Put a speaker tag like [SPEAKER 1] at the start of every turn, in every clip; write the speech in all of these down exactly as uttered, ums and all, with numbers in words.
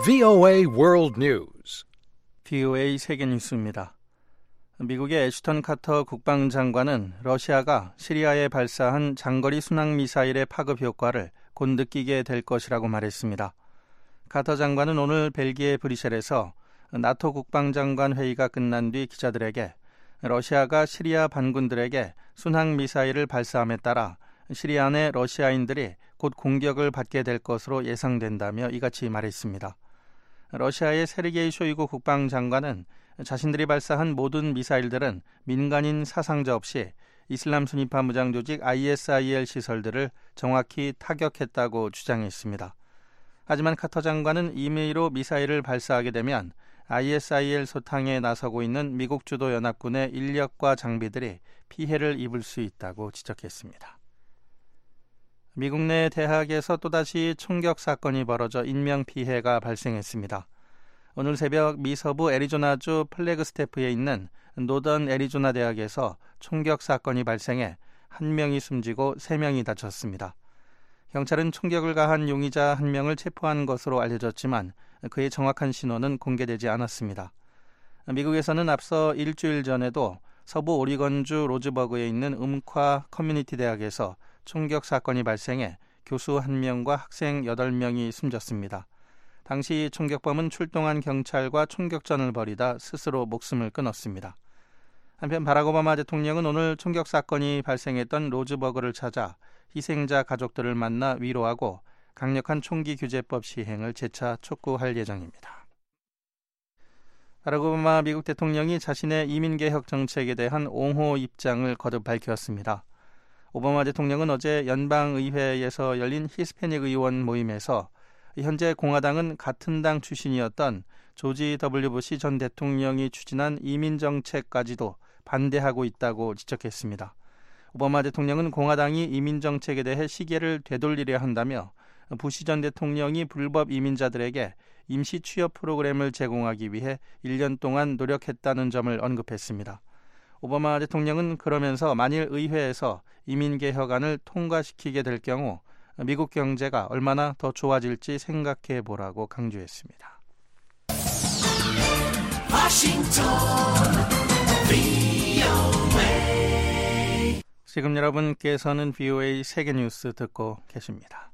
[SPEAKER 1] 브이오에이 World News.
[SPEAKER 2] 브이오에이 세계 뉴스입니다. 미국의 애슈턴 카터 국방장관은 러시아가 시리아에 발사한 장거리 순항미사일의 파급 효과를 곧 느끼게 될 것이라고 말했습니다. 카터 장관은 오늘 벨기에 브뤼셀에서 나토 국방장관 회의가 끝난 뒤 기자들에게 러시아가 시리아 반군들에게 순항미사일을 발사함에 따라 시리아 내 러시아인들이 곧 공격을 받게 될 것으로 예상된다며 이같이 말했습니다. 러시아의 세르게이 쇼이구 국방장관은 자신들이 발사한 모든 미사일들은 민간인 사상자 없이 이슬람 순위파 무장 조직 아이에스아이엘 시설들을 정확히 타격했다고 주장했습니다. 하지만 카터 장관은 임의로 미사일을 발사하게 되면 아이에스아이엘 소탕에 나서고 있는 미국 주도 연합군의 인력과 장비들이 피해를 입을 수 있다고 지적했습니다. 미국 내 대학에서 또다시 총격 사건이 벌어져 인명피해가 발생했습니다. 오늘 새벽 미 서부 애리조나주 플래그스태프에 있는 노던 애리조나 대학에서 총격 사건이 발생해 한 명이 숨지고 세 명이 다쳤습니다. 경찰은 총격을 가한 용의자 한 명을 체포한 것으로 알려졌지만 그의 정확한 신원은 공개되지 않았습니다. 미국에서는 앞서 일주일 전에도 서부 오리건주 로즈버그에 있는 음夸커뮤니티 대학에서 총격 사건이 발생해 교수 한 명과 학생 여덟 명이 숨졌습니다. 당시 총격범은 출동한 경찰과 총격전을 벌이다 스스로 목숨을 끊었습니다. 한편 바락 오바마 대통령은 오늘 총격 사건이 발생했던 로즈버그를 찾아 희생자 가족들을 만나 위로하고 강력한 총기 규제법 시행을 재차 촉구할 예정입니다. 바락 오바마 미국 대통령이 자신의 이민개혁 정책에 대한 옹호 입장을 거듭 밝혔습니다. 오바마 대통령은 어제 연방의회에서 열린 히스패닉 의원 모임에서 현재 공화당은 같은 당 출신이었던 조지 더블유 부시 전 대통령이 추진한 이민정책까지도 반대하고 있다고 지적했습니다. 오바마 대통령은 공화당이 이민정책에 대해 시계를 되돌리려 한다며 부시 전 대통령이 불법 이민자들에게 임시 취업 프로그램을 제공하기 위해 일 년 동안 노력했다는 점을 언급했습니다. 오바마 대통령은 그러면서 만일 의회에서 이민개혁안을 통과시키게 될 경우 미국 경제가 얼마나 더 좋아질지 생각해 보라고 강조했습니다.
[SPEAKER 3] 워싱턴 브이오에이.
[SPEAKER 2] 지금 여러분께서는 브이오에이 세계뉴스 듣고 계십니다.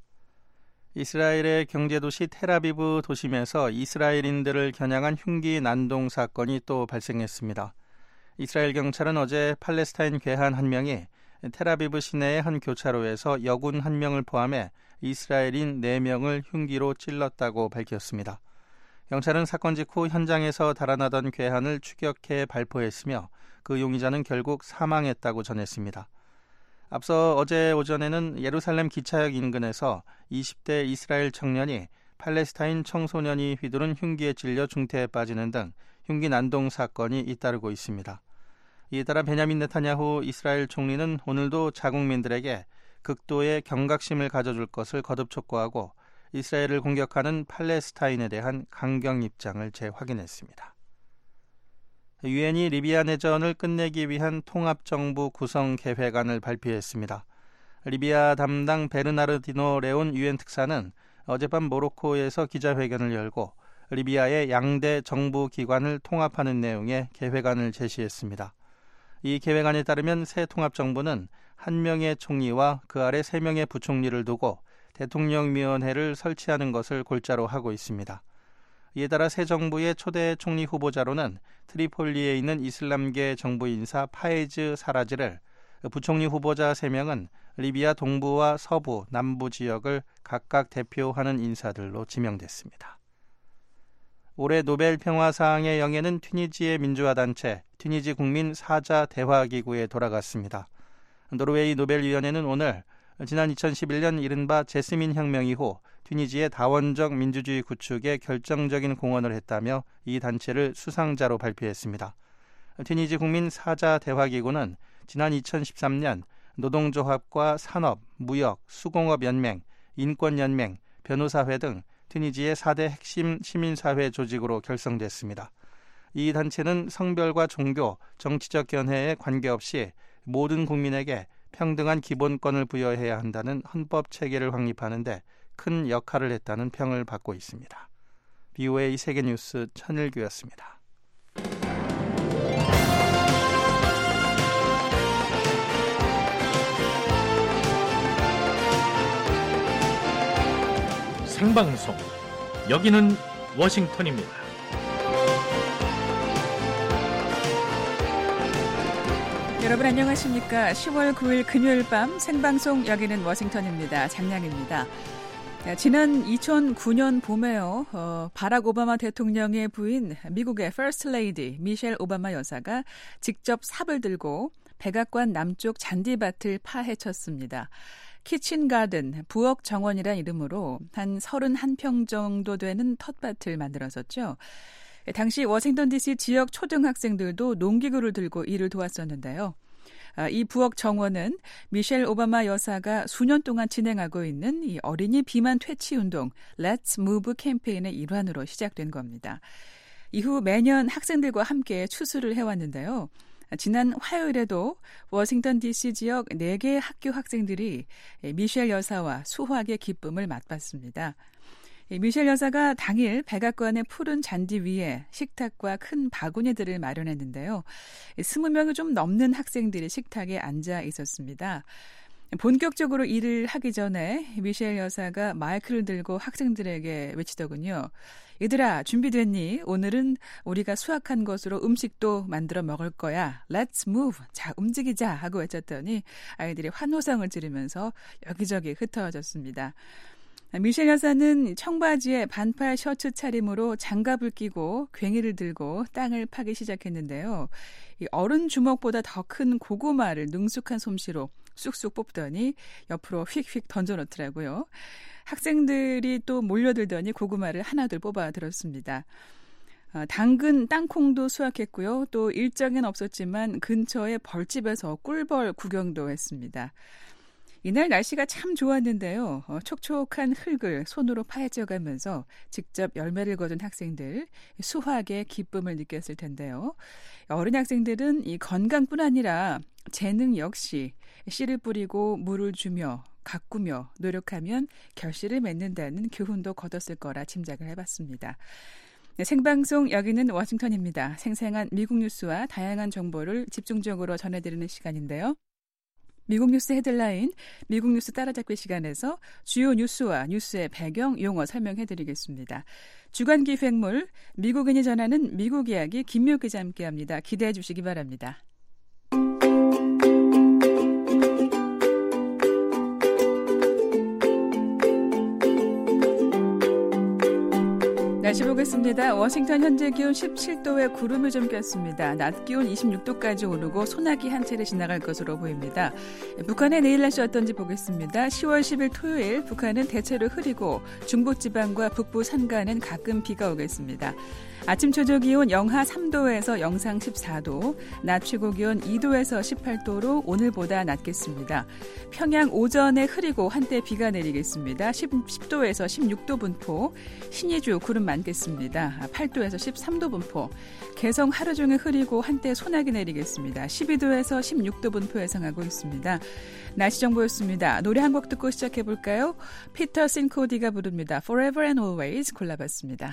[SPEAKER 2] 이스라엘의 경제도시 텔아비브 도심에서 이스라엘인들을 겨냥한 흉기 난동 사건이 또 발생했습니다. 이스라엘 경찰은 어제 팔레스타인 괴한 한 명이 텔아비브 시내의 한 교차로에서 여군 한 명을 포함해 이스라엘인 네 명을 흉기로 찔렀다고 밝혔습니다. 경찰은 사건 직후 현장에서 달아나던 괴한을 추격해 발포했으며 그 용의자는 결국 사망했다고 전했습니다. 앞서 어제 오전에는 예루살렘 기차역 인근에서 이십 대 이스라엘 청년이 팔레스타인 청소년이 휘두른 흉기에 찔려 중태에 빠지는 등 흉기 난동 사건이 잇따르고 있습니다. 이에 따라 베냐민 네타냐후 이스라엘 총리는 오늘도 자국민들에게 극도의 경각심을 가져줄 것을 거듭 촉구하고 이스라엘을 공격하는 팔레스타인에 대한 강경 입장을 재확인했습니다. 유엔이 리비아 내전을 끝내기 위한 통합정부 구성 계획안을 발표했습니다. 리비아 담당 베르나르디노 레온 유엔 특사는 어젯밤 모로코에서 기자회견을 열고 리비아의 양대 정부 기관을 통합하는 내용의 계획안을 제시했습니다. 이 계획안에 따르면 새 통합정부는 한 명의 총리와 그 아래 세 명의 부총리를 두고 대통령위원회를 설치하는 것을 골자로 하고 있습니다. 이에 따라 새 정부의 초대 총리 후보자로는 트리폴리에 있는 이슬람계 정부 인사 파에즈 사라지를, 부총리 후보자 세 명은 리비아 동부와 서부, 남부 지역을 각각 대표하는 인사들로 지명됐습니다. 올해 노벨 평화상의 영예는 튀니지의 민주화단체 튀니지 국민 사자 대화기구에 돌아갔습니다. 노르웨이 노벨위원회는 오늘 지난 이천십일 년 이른바 제스민 혁명 이후 튀니지의 다원적 민주주의 구축에 결정적인 공헌을 했다며 이 단체를 수상자로 발표했습니다. 튀니지 국민 사자 대화기구는 지난 이천십삼 년 노동조합과 산업, 무역, 수공업연맹, 인권연맹, 변호사회 등 튀니지의 사 대 핵심 시민사회 조직으로 결성됐습니다. 이 단체는 성별과 종교, 정치적 견해에 관계없이 모든 국민에게 평등한 기본권을 부여해야 한다는 헌법 체계를 확립하는 데 큰 역할을 했다는 평을 받고 있습니다. 비오에이 세계뉴스 천일규였습니다.
[SPEAKER 3] 생방송, 여기는 워싱턴입니다.
[SPEAKER 4] 여러분 안녕하십니까? 시월 구일 금요일 밤 생방송 여기는 워싱턴입니다. 장량입니다. 지난 이천구년 봄에요. 어, 바락 오바마 대통령의 부인 미국의 퍼스트 레이디 미셸 오바마 여사가 직접 삽을 들고 백악관 남쪽 잔디밭을 파헤쳤습니다. 키친가든, 부엌 정원이란 이름으로 한 서른한 평 정도 되는 텃밭을 만들었었죠. 당시 워싱턴 디씨 지역 초등학생들도 농기구를 들고 일을 도왔었는데요. 이 부엌 정원은 미셸 오바마 여사가 수년 동안 진행하고 있는 이 어린이 비만 퇴치 운동 Let's Move 캠페인의 일환으로 시작된 겁니다. 이후 매년 학생들과 함께 추수를 해왔는데요. 지난 화요일에도 워싱턴 디씨 지역 네 개의 학교 학생들이 미셸 여사와 수확의 기쁨을 맛봤습니다. 미셸 여사가 당일 백악관의 푸른 잔디 위에 식탁과 큰 바구니들을 마련했는데요. 스무 명이 좀 넘는 학생들이 식탁에 앉아 있었습니다. 본격적으로 일을 하기 전에 미셸 여사가 마이크를 들고 학생들에게 외치더군요. 얘들아, 준비됐니? 오늘은 우리가 수확한 것으로 음식도 만들어 먹을 거야. Let's move. 자, 움직이자 하고 외쳤더니 아이들이 환호성을 지르면서 여기저기 흩어졌습니다. 미셸 여사는 청바지에 반팔 셔츠 차림으로 장갑을 끼고 괭이를 들고 땅을 파기 시작했는데요. 이 어른 주먹보다 더 큰 고구마를 능숙한 솜씨로 쑥쑥 뽑더니 옆으로 휙휙 던져놓더라고요. 학생들이 또 몰려들더니 고구마를 하나둘 뽑아 들었습니다. 어, 당근, 땅콩도 수확했고요. 또 일정은 없었지만 근처의 벌집에서 꿀벌 구경도 했습니다. 이날 날씨가 참 좋았는데요. 어, 촉촉한 흙을 손으로 파헤쳐가면서 직접 열매를 거둔 학생들, 수확의 기쁨을 느꼈을 텐데요. 어린 학생들은 이 건강뿐 아니라 재능 역시 씨를 뿌리고 물을 주며 가꾸며 노력하면 결실을 맺는다는 교훈도 거뒀을 거라 짐작을 해봤습니다. 네, 생방송 여기는 워싱턴입니다. 생생한 미국 뉴스와 다양한 정보를 집중적으로 전해드리는 시간인데요. 미국 뉴스 헤드라인, 미국 뉴스 따라잡기 시간에서 주요 뉴스와 뉴스의 배경 용어 설명해드리겠습니다. 주간 기획물, 미국인이 전하는 미국 이야기 김묘 기자 함께합니다. 기대해 주시기 바랍니다. 날씨 보겠습니다. 워싱턴 현재 기온 십칠 도에 구름이 좀 꼈습니다. 낮 기온 이십육 도까지 오르고 소나기 한 차례 지나갈 것으로 보입니다. 북한의 내일 날씨 어떤지 보겠습니다. 시월 십일 토요일 북한은 대체로 흐리고 중부지방과 북부 산간은 가끔 비가 오겠습니다. 아침 최저 기온 영하 삼 도에서 영상 십사 도, 낮 최고 기온 이 도에서 십팔 도로 오늘보다 낮겠습니다. 평양 오전에 흐리고 한때 비가 내리겠습니다. 십 도에서 십육 도 분포, 신의주 구름 많겠습니다. 팔 도에서 십삼 도 분포, 개성 하루 종일 흐리고 한때 소나기 내리겠습니다. 십이 도에서 십육 도 분포 예상하고 있습니다. 날씨 정보였습니다. 노래 한 곡 듣고 시작해볼까요? 피터 신코디가 부릅니다. Forever and Always 골라봤습니다.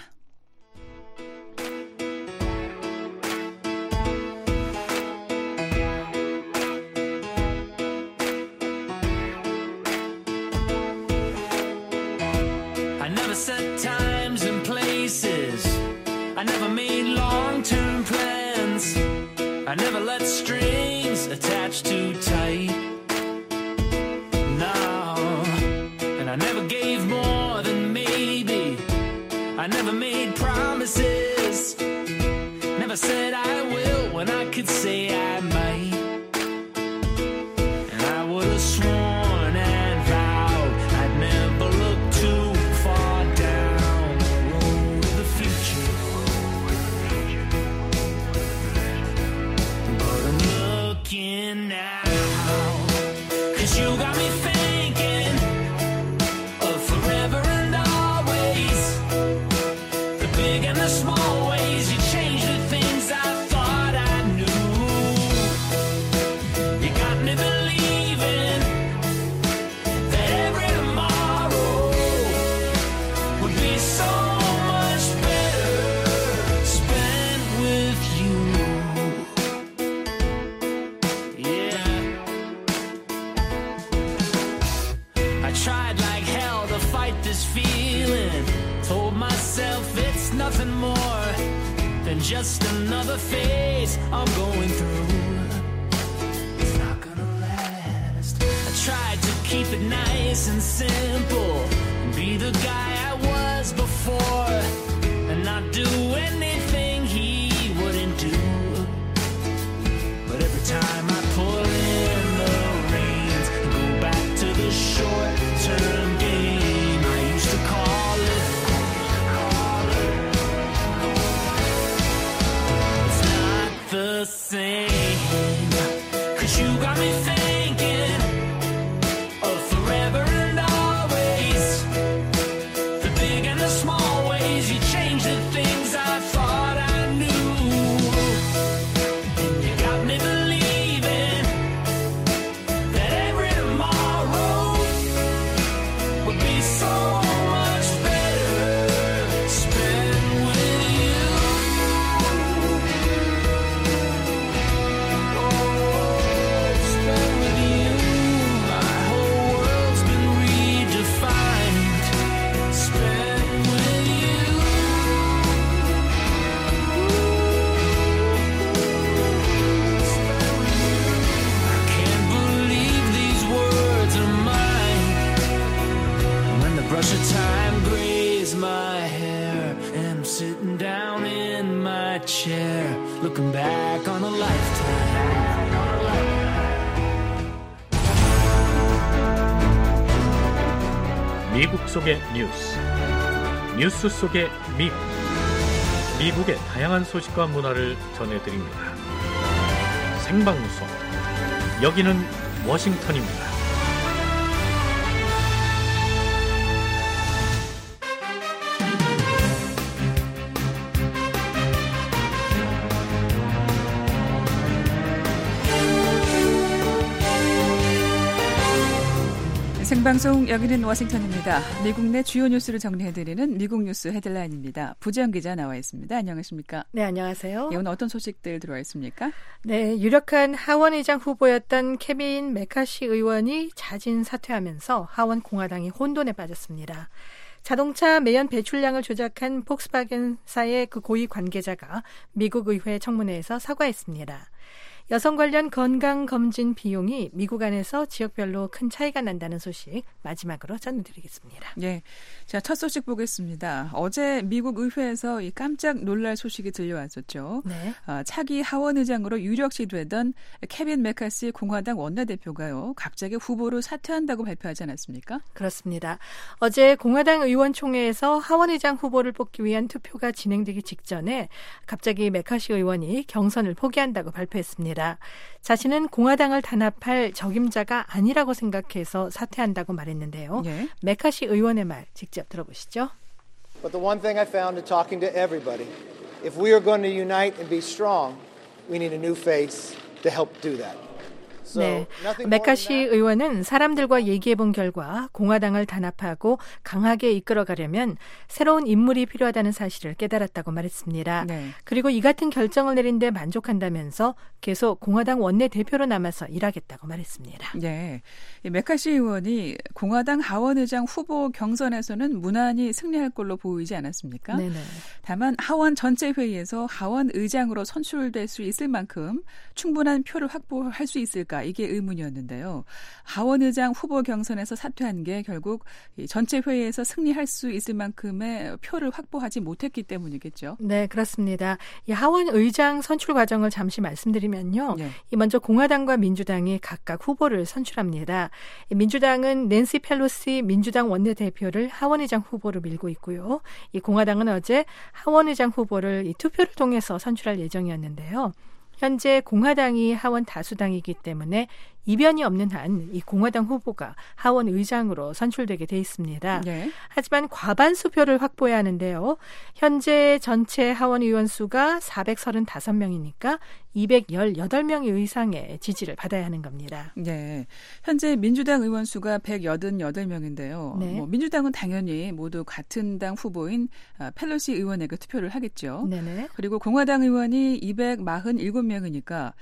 [SPEAKER 5] Set times and places. I never made long-term plans. I never let strings attach too tight. No, and I never gave more than maybe. I never made promises. Never said I will when I could say I might. And I would have sworn and vowed I'd never look too now, 'cause you got me thinking of forever and always, the big and the small ways you change the things I thought I knew. tried like hell to fight this feeling. Told myself it's nothing more than just another phase I'm going through. It's not gonna last. I tried to keep it nice and simple, be the guy I was before, and not do anything he wouldn't do. But every time I pull in the reins and go back to the short-term game I used to call it, it's not the same. 'Cause you got me thinking of forever and always, the big and the small ways you change the things I thought I knew. And you got me believing that every tomorrow would be so much better spent with you. Oh, spent with you. My whole world's been redefined. Spent with you. Spent with you. I can't believe these words are mine. When the brush of time grays my hair, and I'm sitting down in my chair, looking back on a lifetime.
[SPEAKER 3] 미국 속의 뉴스, 뉴스 속의 미국, 미국의 다양한 소식과 문화를 전해드립니다. 생방송, 여기는 워싱턴입니다.
[SPEAKER 4] 생방송 여기는 워싱턴입니다. 미국 내 주요 뉴스를 정리해드리는 미국 뉴스 헤드라인입니다. 부지영 기자 나와 있습니다. 안녕하십니까?
[SPEAKER 6] 네, 안녕하세요.
[SPEAKER 4] 예, 오늘 어떤 소식들 들어와 있습니까?
[SPEAKER 6] 네, 유력한 하원 의장 후보였던 케빈 메카시 의원이 자진 사퇴하면서 하원 공화당이 혼돈에 빠졌습니다. 자동차 매연 배출량을 조작한 폭스바겐사의 그 고위 관계자가 미국 의회 청문회에서 사과했습니다. 여성 관련 건강검진 비용이 미국 안에서 지역별로 큰 차이가 난다는 소식 마지막으로 전해드리겠습니다.
[SPEAKER 4] 예, 자, 첫 소식 보겠습니다. 어제 미국 의회에서 이 깜짝 놀랄 소식이 들려왔었죠.
[SPEAKER 6] 네.
[SPEAKER 4] 아, 차기 하원 의장으로 유력시 되던 케빈 메카시 공화당 원내대표가요, 갑자기 후보로 사퇴한다고 발표하지 않았습니까?
[SPEAKER 6] 그렇습니다. 어제 공화당 의원총회에서 하원 의장 후보를 뽑기 위한 투표가 진행되기 직전에 갑자기 메카시 의원이 경선을 포기한다고 발표했습니다. 자신은 공화당을 단합할 적임자가 아니라고 생각해서 사퇴한다고 말했는데요.
[SPEAKER 4] 예.
[SPEAKER 6] 메카시 의원의 말 직접 들어보시죠.
[SPEAKER 7] But the one thing I found in talking to everybody, if we are going to unite and be strong, we need a new face to help do that. So,
[SPEAKER 6] 네,
[SPEAKER 7] nothing more
[SPEAKER 6] 메카시
[SPEAKER 7] than that.
[SPEAKER 6] 의원은 사람들과 얘기해본 결과 공화당을 단합하고 강하게 이끌어가려면 새로운 인물이 필요하다는 사실을 깨달았다고 말했습니다.
[SPEAKER 4] 네.
[SPEAKER 6] 그리고 이 같은 결정을 내린 데 만족한다면서 계속 공화당 원내대표로 남아서 일하겠다고 말했습니다.
[SPEAKER 4] 네, 이 메카시 의원이 공화당 하원 의장 후보 경선에서는 무난히 승리할 걸로 보이지 않았습니까?
[SPEAKER 6] 네네.
[SPEAKER 4] 다만 하원 전체 회의에서 하원 의장으로 선출될 수 있을 만큼 충분한 표를 확보할 수 있을까? 이게 의문이었는데요. 하원 의장 후보 경선에서 사퇴한 게 결국 전체 회의에서 승리할 수 있을 만큼의 표를 확보하지 못했기 때문이겠죠.
[SPEAKER 6] 네, 그렇습니다. 이 하원 의장 선출 과정을 잠시 말씀드리면요.
[SPEAKER 4] 네.
[SPEAKER 6] 이 먼저 공화당과 민주당이 각각 후보를 선출합니다. 이 민주당은 낸시 펠로시 민주당 원내대표를 하원 의장 후보로 밀고 있고요. 이 공화당은 어제 하원 의장 후보를 이 투표를 통해서 선출할 예정이었는데요. 현재 공화당이 하원 다수당이기 때문에 이변이 없는 한 이 공화당 후보가 하원 의장으로 선출되게 돼 있습니다.
[SPEAKER 4] 네.
[SPEAKER 6] 하지만 과반수 표를 확보해야 하는데요. 현재 전체 하원 의원 수가 사백삼십오 명이니까 이백십팔 명 이상의 지지를 받아야 하는 겁니다.
[SPEAKER 4] 네, 현재 민주당 의원 수가 백팔십팔 명인데요.
[SPEAKER 6] 네.
[SPEAKER 4] 뭐 민주당은 당연히 모두 같은 당 후보인 펠로시 의원에게 투표를 하겠죠.
[SPEAKER 6] 네네.
[SPEAKER 4] 그리고 공화당 의원이 이백사십칠 명이니까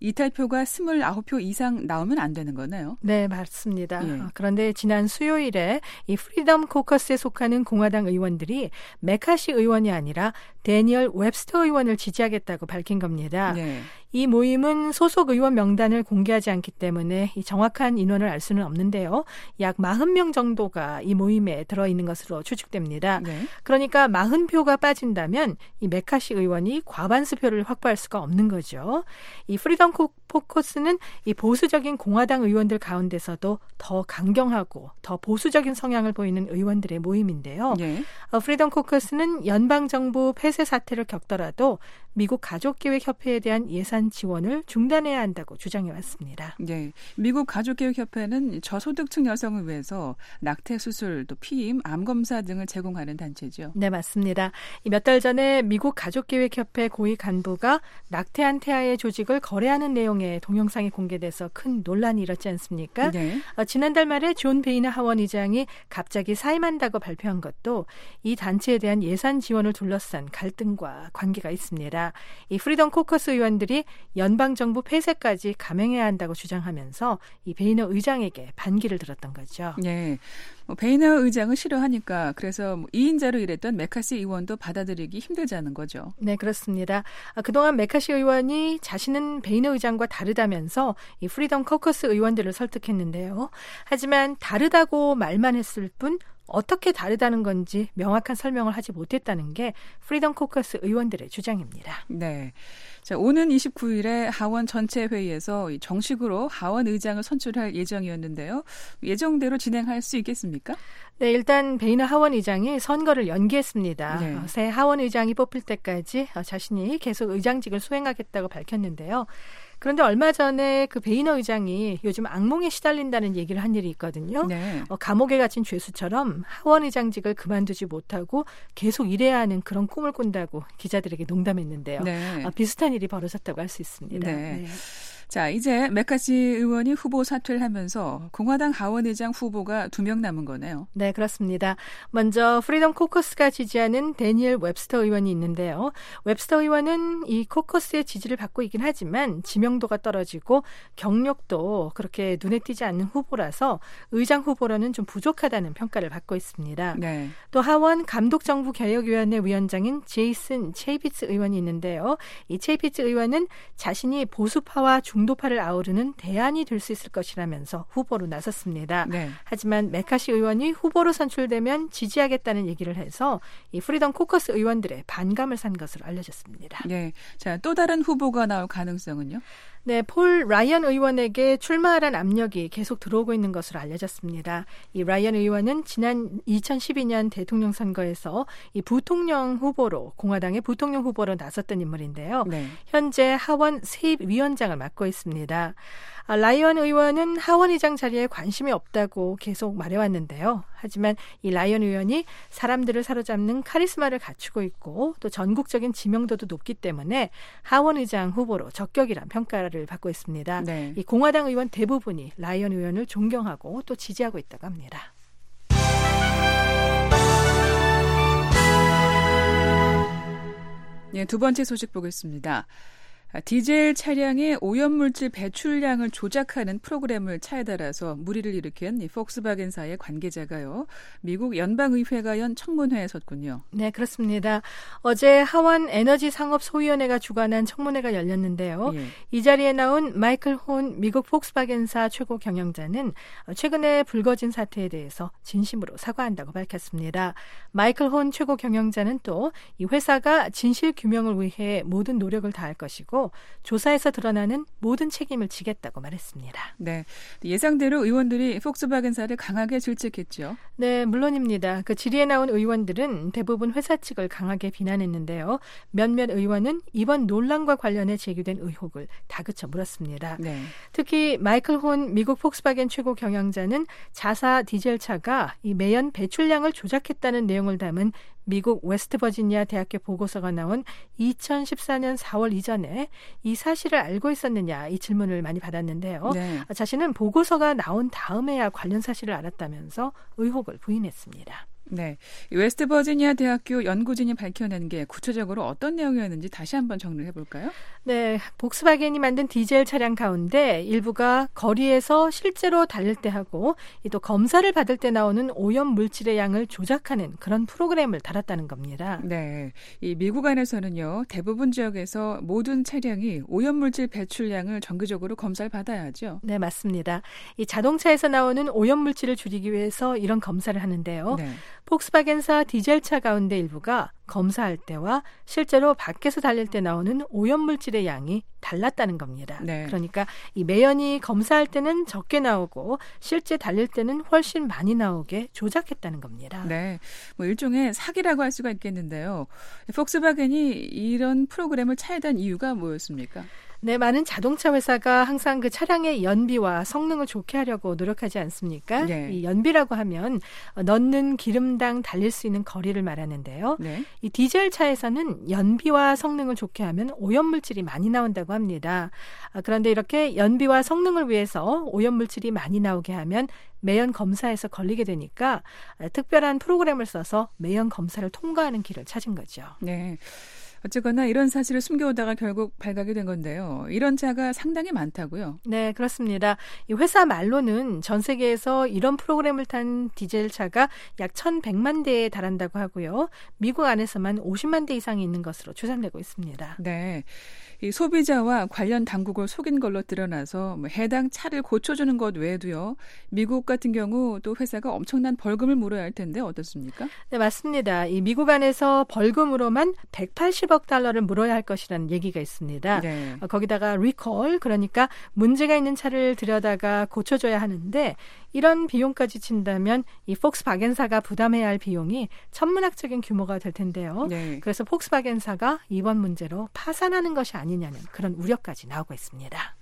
[SPEAKER 4] 이탈표가 이십구 표 이상 나오면 안 되는 거네요.
[SPEAKER 6] 네, 맞습니다.
[SPEAKER 4] 예.
[SPEAKER 6] 그런데 지난 수요일에 이 프리덤 코커스에 속하는 공화당 의원들이 메카시 의원이 아니라 데니얼 웹스터 의원을 지지하겠다고 밝힌 겁니다.
[SPEAKER 4] 네.
[SPEAKER 6] 이 모임은 소속 의원 명단을 공개하지 않기 때문에 이 정확한 인원을 알 수는 없는데요. 약 사십 명 정도가 이 모임에 들어있는 것으로 추측됩니다.
[SPEAKER 4] 네.
[SPEAKER 6] 그러니까 사십 표가 빠진다면 이 메카시 의원이 과반수 표를 확보할 수가 없는 거죠. 이 프리덤 코커스는 이 보수적인 공화당 의원들 가운데서도 더 강경하고 더 보수적인 성향을 보이는 의원들의 모임인데요.
[SPEAKER 4] 네.
[SPEAKER 6] 어, 프리덤 코커스는 연방정부 폐쇄 사태를 겪더라도 미국 가족계획협회에 대한 예산 지원을 중단해야 한다고 주장해왔습니다.
[SPEAKER 4] 네, 미국 가족계획협회는 저소득층 여성을 위해서 낙태 수술, 또 피임, 암 검사 등을 제공하는 단체죠.
[SPEAKER 6] 네, 맞습니다. 몇 달 전에 미국 가족계획협회 고위 간부가 낙태한 태아의 조직을 거래하는 내용의 동영상이 공개돼서 큰 논란이 일었지 않습니까?
[SPEAKER 4] 네.
[SPEAKER 6] 어, 지난달 말에 존 베이너 하원 의장이 갑자기 사임한다고 발표한 것도 이 단체에 대한 예산 지원을 둘러싼 갈등과 관계가 있습니다. 이 프리덤 코커스 의원들이 연방정부 폐쇄까지 감행해야 한다고 주장하면서 이 베이너 의장에게 반기를 들었던 거죠.
[SPEAKER 4] 네, 뭐 베이너 의장은 싫어하니까 그래서 뭐 이인자로 일했던 메카시 의원도 받아들이기 힘들자는 거죠.
[SPEAKER 6] 네, 그렇습니다. 아, 그동안 메카시 의원이 자신은 베이너 의장과 다르다면서 이 프리덤 코커스 의원들을 설득했는데요. 하지만 다르다고 말만 했을 뿐 어떻게 다르다는 건지 명확한 설명을 하지 못했다는 게 프리덤 코커스 의원들의 주장입니다.
[SPEAKER 4] 네. 자, 오는 이십구일에 하원 전체 회의에서 정식으로 하원 의장을 선출할 예정이었는데요. 예정대로 진행할 수 있겠습니까?
[SPEAKER 6] 네, 일단 베이너 하원 의장이 선거를 연기했습니다.
[SPEAKER 4] 네.
[SPEAKER 6] 새 하원 의장이 뽑힐 때까지 자신이 계속 의장직을 수행하겠다고 밝혔는데요. 그런데 얼마 전에 그 베이너 의장이 요즘 악몽에 시달린다는 얘기를 한 일이 있거든요.
[SPEAKER 4] 네.
[SPEAKER 6] 어, 감옥에 갇힌 죄수처럼 하원 의장직을 그만두지 못하고 계속 일해야 하는 그런 꿈을 꾼다고 기자들에게 농담했는데요.
[SPEAKER 4] 네.
[SPEAKER 6] 어, 비슷한 일이 벌어졌다고 할 수 있습니다.
[SPEAKER 4] 네.
[SPEAKER 6] 네.
[SPEAKER 4] 자, 이제 메카시 의원이 후보 사퇴를 하면서 공화당 하원 의장 후보가 두 명 남은 거네요.
[SPEAKER 6] 네, 그렇습니다. 먼저 프리덤 코커스가 지지하는 데니얼 웹스터 의원이 있는데요. 웹스터 의원은 이 코커스의 지지를 받고 있긴 하지만 지명도가 떨어지고 경력도 그렇게 눈에 띄지 않는 후보라서 의장 후보로는 좀 부족하다는 평가를 받고 있습니다.
[SPEAKER 4] 네.
[SPEAKER 6] 또 하원 감독정부개혁위원회 위원장인 제이슨 체이피츠 의원이 있는데요. 이 체이피츠 의원은 자신이 보수파와 중 중도파를 아우르는 대안이 될 수 있을 것이라면서 후보로 나섰습니다.
[SPEAKER 4] 네.
[SPEAKER 6] 하지만 메카시 의원이 후보로 선출되면 지지하겠다는 얘기를 해서 이 프리덤 코커스 의원들의 반감을 산 것으로 알려졌습니다.
[SPEAKER 4] 네. 자, 또 다른 후보가 나올 가능성은요?
[SPEAKER 6] 네, 폴 라이언 의원에게 출마하라는 압력이 계속 들어오고 있는 것으로 알려졌습니다. 이 라이언 의원은 지난 이천십이년 대통령 선거에서 이 부통령 후보로 공화당의 부통령 후보로 나섰던 인물인데요.
[SPEAKER 4] 네.
[SPEAKER 6] 현재 하원 세입위원장을 맡고 있습니다. 아, 라이언 의원은 하원 의장 자리에 관심이 없다고 계속 말해왔는데요. 하지만 이 라이언 의원이 사람들을 사로잡는 카리스마를 갖추고 있고 또 전국적인 지명도도 높기 때문에 하원 의장 후보로 적격이란 평가를 받고 있습니다.
[SPEAKER 4] 네.
[SPEAKER 6] 이 공화당 의원 대부분이 라이언 의원을 존경하고 또 지지하고 있다고 합니다.
[SPEAKER 4] 네, 두 번째 소식 보겠습니다. 디젤 차량의 오염물질 배출량을 조작하는 프로그램을 차에 달아서 물의를 일으킨 이 폭스바겐사의 관계자가요, 미국 연방의회가 연 청문회에 섰군요.
[SPEAKER 6] 네, 그렇습니다. 어제 하원 에너지상업소위원회가 주관한 청문회가 열렸는데요.
[SPEAKER 4] 예.
[SPEAKER 6] 이 자리에 나온 마이클 혼 미국 폭스바겐사 최고 경영자는 최근에 불거진 사태에 대해서 진심으로 사과한다고 밝혔습니다. 마이클 혼 최고 경영자는 또 이 회사가 진실 규명을 위해 모든 노력을 다할 것이고 조사에서 드러나는 모든 책임을 지겠다고 말했습니다.
[SPEAKER 4] 네, 예상대로 의원들이 폭스바겐사를 강하게 질책했죠.
[SPEAKER 6] 네, 물론입니다. 그 질의에 나온 의원들은 대부분 회사 측을 강하게 비난했는데요. 몇몇 의원은 이번 논란과 관련해 제기된 의혹을 다그쳐 물었습니다.
[SPEAKER 4] 네.
[SPEAKER 6] 특히 마이클 혼 미국 폭스바겐 최고 경영자는 자사 디젤차가 이 매연 배출량을 조작했다는 내용을 담은 미국 웨스트버지니아 대학교 보고서가 나온 이천십사년 사월 이전에 이 사실을 알고 있었느냐, 이 질문을 많이 받았는데요.
[SPEAKER 4] 네.
[SPEAKER 6] 자신은 보고서가 나온 다음에야 관련 사실을 알았다면서 의혹을 부인했습니다.
[SPEAKER 4] 네, 웨스트 버지니아 대학교 연구진이 밝혀낸 게 구체적으로 어떤 내용이었는지 다시 한번 정리를 해볼까요?
[SPEAKER 6] 네, 복스바겐이 만든 디젤 차량 가운데 일부가 거리에서 실제로 달릴 때 하고 또 검사를 받을 때 나오는 오염 물질의 양을 조작하는 그런 프로그램을 달았다는 겁니다.
[SPEAKER 4] 네, 이 미국 안에서는요 대부분 지역에서 모든 차량이 오염 물질 배출량을 정기적으로 검사를 받아야 하죠.
[SPEAKER 6] 네, 맞습니다. 이 자동차에서 나오는 오염 물질을 줄이기 위해서 이런 검사를 하는데요. 네. 폭스바겐사 디젤차 가운데 일부가 검사할 때와 실제로 밖에서 달릴 때 나오는 오염물질의 양이 달랐다는 겁니다. 네. 그러니까 이 매연이 검사할 때는 적게 나오고 실제 달릴 때는 훨씬 많이 나오게 조작했다는 겁니다.
[SPEAKER 4] 네, 뭐 일종의 사기라고 할 수가 있겠는데요. 폭스바겐이 이런 프로그램을 차에단 이유가 뭐였습니까?
[SPEAKER 6] 네, 많은 자동차 회사가 항상 그 차량의 연비와 성능을 좋게 하려고 노력하지 않습니까? 네. 이 연비라고 하면 넣는 기름당 달릴 수 있는 거리를 말하는데요. 네. 이 디젤 차에서는 연비와 성능을 좋게 하면 오염물질이 많이 나온다고 합니다. 그런데 이렇게 연비와 성능을 위해서 오염물질이 많이 나오게 하면 매연 검사에서 걸리게 되니까 특별한 프로그램을 써서 매연 검사를 통과하는 길을 찾은 거죠.
[SPEAKER 4] 네. 어쨌거나 이런 사실을 숨겨오다가 결국 발각이 된 건데요. 이런 차가 상당히 많다고요?
[SPEAKER 6] 네, 그렇습니다. 이 회사 말로는 전 세계에서 이런 프로그램을 탄 디젤 차가 약 천백만 대에 달한다고 하고요. 미국 안에서만 오십만 대 이상이 있는 것으로 추산되고 있습니다.
[SPEAKER 4] 네, 이 소비자와 관련 당국을 속인 걸로 드러나서 뭐 해당 차를 고쳐주는 것 외에도요. 미국 같은 경우 또 회사가 엄청난 벌금을 물어야 할 텐데 어떻습니까?
[SPEAKER 6] 네, 맞습니다. 이 미국 안에서 벌금으로만 백팔십억 달러를 물어야 할 것이라는 얘기가 있습니다. 네. 어, 거기다가 리콜, 그러니까 문제가 있는 차를 들여다가 고쳐줘야 하는데 이런 비용까지 친다면 이 폭스바겐사가 부담해야 할 비용이 천문학적인 규모가 될 텐데요. 네. 그래서 폭스바겐사가 이번 문제로 파산하는 것이 아니냐는 그런 우려까지 나오고 있습니다.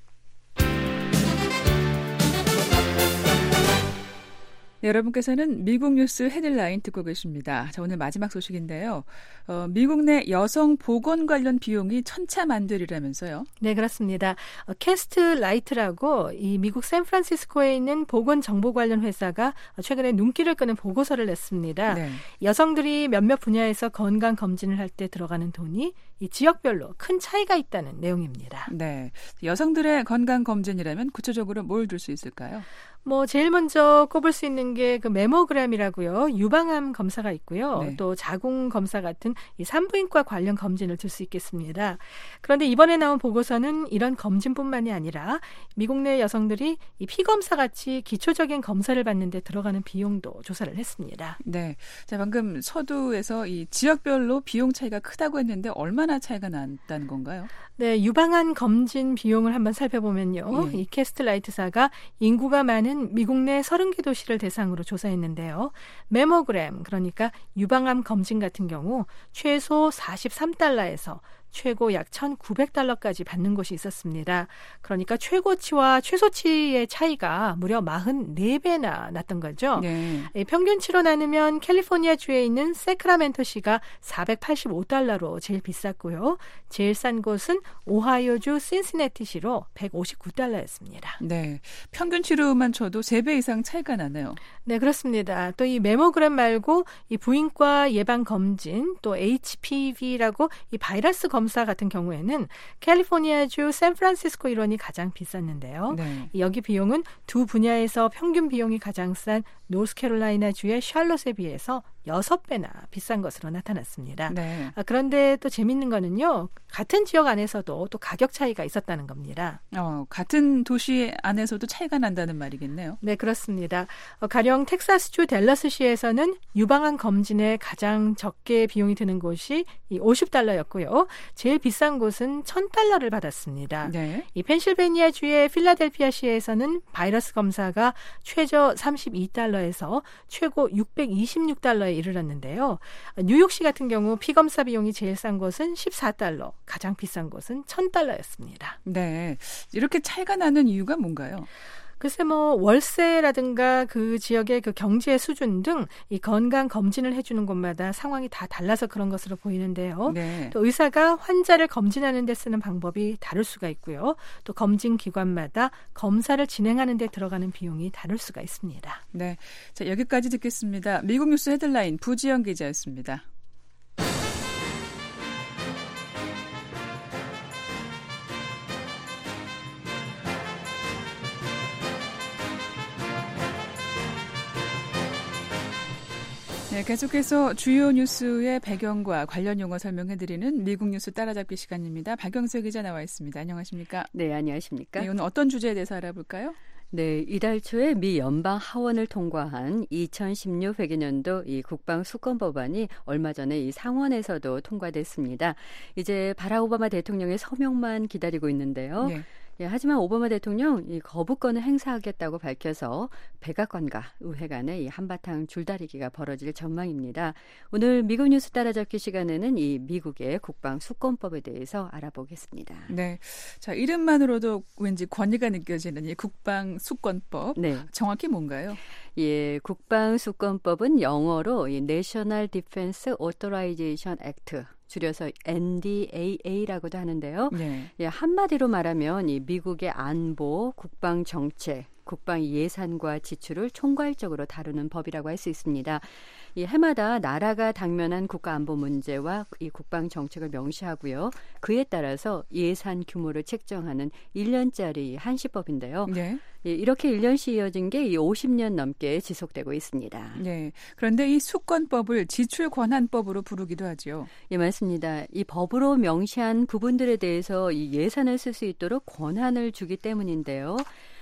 [SPEAKER 4] 네, 여러분께서는 미국 뉴스 헤드라인 듣고 계십니다. 자, 오늘 마지막 소식인데요. 어, 미국 내 여성 보건 관련 비용이 천차만별이라면서요?
[SPEAKER 6] 네, 그렇습니다. 어, 캐스트 라이트라고 이 미국 샌프란시스코에 있는 보건 정보 관련 회사가 최근에 눈길을 끄는 보고서를 냈습니다. 네. 여성들이 몇몇 분야에서 건강 검진을 할 때 들어가는 돈이 이 지역별로 큰 차이가 있다는 내용입니다.
[SPEAKER 4] 네, 여성들의 건강 검진이라면 구체적으로 뭘 들 수 있을까요?
[SPEAKER 6] 뭐 제일 먼저 꼽을 수 있는 게 그 메모그램이라고요. 유방암 검사가 있고요. 네. 또 자궁 검사 같은 이 산부인과 관련 검진을 들 수 있겠습니다. 그런데 이번에 나온 보고서는 이런 검진뿐만이 아니라 미국 내 여성들이 이 피검사 같이 기초적인 검사를 받는데 들어가는 비용도 조사를 했습니다.
[SPEAKER 4] 네, 자 방금 서두에서 이 지역별로 비용 차이가 크다고 했는데 얼마나 차이가 났다는 건가요?
[SPEAKER 6] 네, 유방암 검진 비용을 한번 살펴보면요. 네. 이 캐스트라이트사가 인구가 많은 미국 내 서른 개 도시를 대상으로 조사했는데요. 메모그램, 그러니까 유방암 검진 같은 경우 최소 사십삼 달러에서 최고 약 천구백 달러까지 받는 곳이 있었습니다. 그러니까 최고치와 최소치의 차이가 무려 사십사 배나 났던 거죠. 네. 평균치로 나누면 캘리포니아주에 있는 세크라멘토시가 사백팔십오 달러로 제일 비쌌고요. 제일 싼 곳은 오하이오주 신시내티시로 백오십구 달러였습니다.
[SPEAKER 4] 네, 평균치로만 쳐도 세 배 이상 차이가 나네요.
[SPEAKER 6] 네, 그렇습니다. 또 이 메모그램 말고 이 부인과 예방 검진, 또 에이치피브이라고 이 바이러스 검진 검사 같은 경우에는 캘리포니아주 샌프란시스코 일원이 가장 비쌌는데요. 네. 여기 비용은 두 분야에서 평균 비용이 가장 싼 노스캐롤라이나주의 샬롯에 비해서 여섯 배나 비싼 것으로 나타났습니다. 네. 아, 그런데 또 재밌는 거는요. 같은 지역 안에서도 또 가격 차이가 있었다는 겁니다.
[SPEAKER 4] 어, 같은 도시 안에서도 차이가 난다는 말이겠네요.
[SPEAKER 6] 네, 그렇습니다. 어, 가령 텍사스주 댈러스시에서는 유방암 검진에 가장 적게 비용이 드는 곳이 이 오십 달러였고요. 제일 비싼 곳은 천 달러를 받았습니다. 네. 이 펜실베니아주의 필라델피아시에서는 바이러스 검사가 최저 삼십이 달러에서 최고 육백이십육 달러에 이르렀는데요. 뉴욕시 같은 경우 피검사 비용이 제일 싼 곳은 십사 달러, 가장 비싼 곳은 천 달러였습니다.
[SPEAKER 4] 네, 이렇게 차이가 나는 이유가 뭔가요?
[SPEAKER 6] 글쎄 뭐 월세라든가 그 지역의 그 경제 수준 등 이 건강 검진을 해주는 곳마다 상황이 다 달라서 그런 것으로 보이는데요.
[SPEAKER 4] 네.
[SPEAKER 6] 또 의사가 환자를 검진하는 데 쓰는 방법이 다를 수가 있고요. 또 검진 기관마다 검사를 진행하는 데 들어가는 비용이 다를 수가 있습니다.
[SPEAKER 4] 네, 자 여기까지 듣겠습니다. 미국 뉴스 헤드라인 부지영 기자였습니다. 네, 계속해서 주요 뉴스의 배경과 관련 용어 설명해드리는 미국 뉴스 따라잡기 시간입니다. 박영수 기자 나와 있습니다. 안녕하십니까?
[SPEAKER 8] 네, 안녕하십니까?
[SPEAKER 4] 네, 오늘 어떤 주제에 대해서 알아볼까요?
[SPEAKER 8] 네, 이달 초에 미 연방 하원을 통과한 이천십육 회계년도 이 국방 수권법안이 얼마 전에 이 상원에서도 통과됐습니다. 이제 바락 오바마 대통령의 서명만 기다리고 있는데요. 네. 예, 하지만 오바마 대통령 이 거부권을 행사하겠다고 밝혀서 백악관과 의회 간에 이 한바탕 줄다리기가 벌어질 전망입니다. 오늘 미국 뉴스 따라잡기 시간에는 이 미국의 국방 수권법에 대해서 알아보겠습니다.
[SPEAKER 4] 네, 자 이름만으로도 왠지 권위가 느껴지는 이 국방 수권법. 네. 정확히 뭔가요?
[SPEAKER 8] 예, 국방 수권법은 영어로 이 National Defense Authorization Act. 줄여서 엔 디 에이 에이라고도 하는데요. 네. 예, 한마디로 말하면 이 미국의 안보, 국방 정책, 국방 예산과 지출을 총괄적으로 다루는 법이라고 할 수 있습니다. 이 해마다 나라가 당면한 국가 안보 문제와 이 국방 정책을 명시하고요. 그에 따라서 예산 규모를 책정하는 일 년짜리 한시법인데요. 네. 예, 이렇게 일 년씩 이어진 게 이 오십 년 넘게 지속되고 있습니다.
[SPEAKER 4] 네. 그런데 이 수권법을 지출 권한법으로 부르기도 하죠.
[SPEAKER 8] 예, 맞습니다. 이 법으로 명시한 부분들에 대해서 이 예산을 쓸 수 있도록 권한을 주기 때문인데요.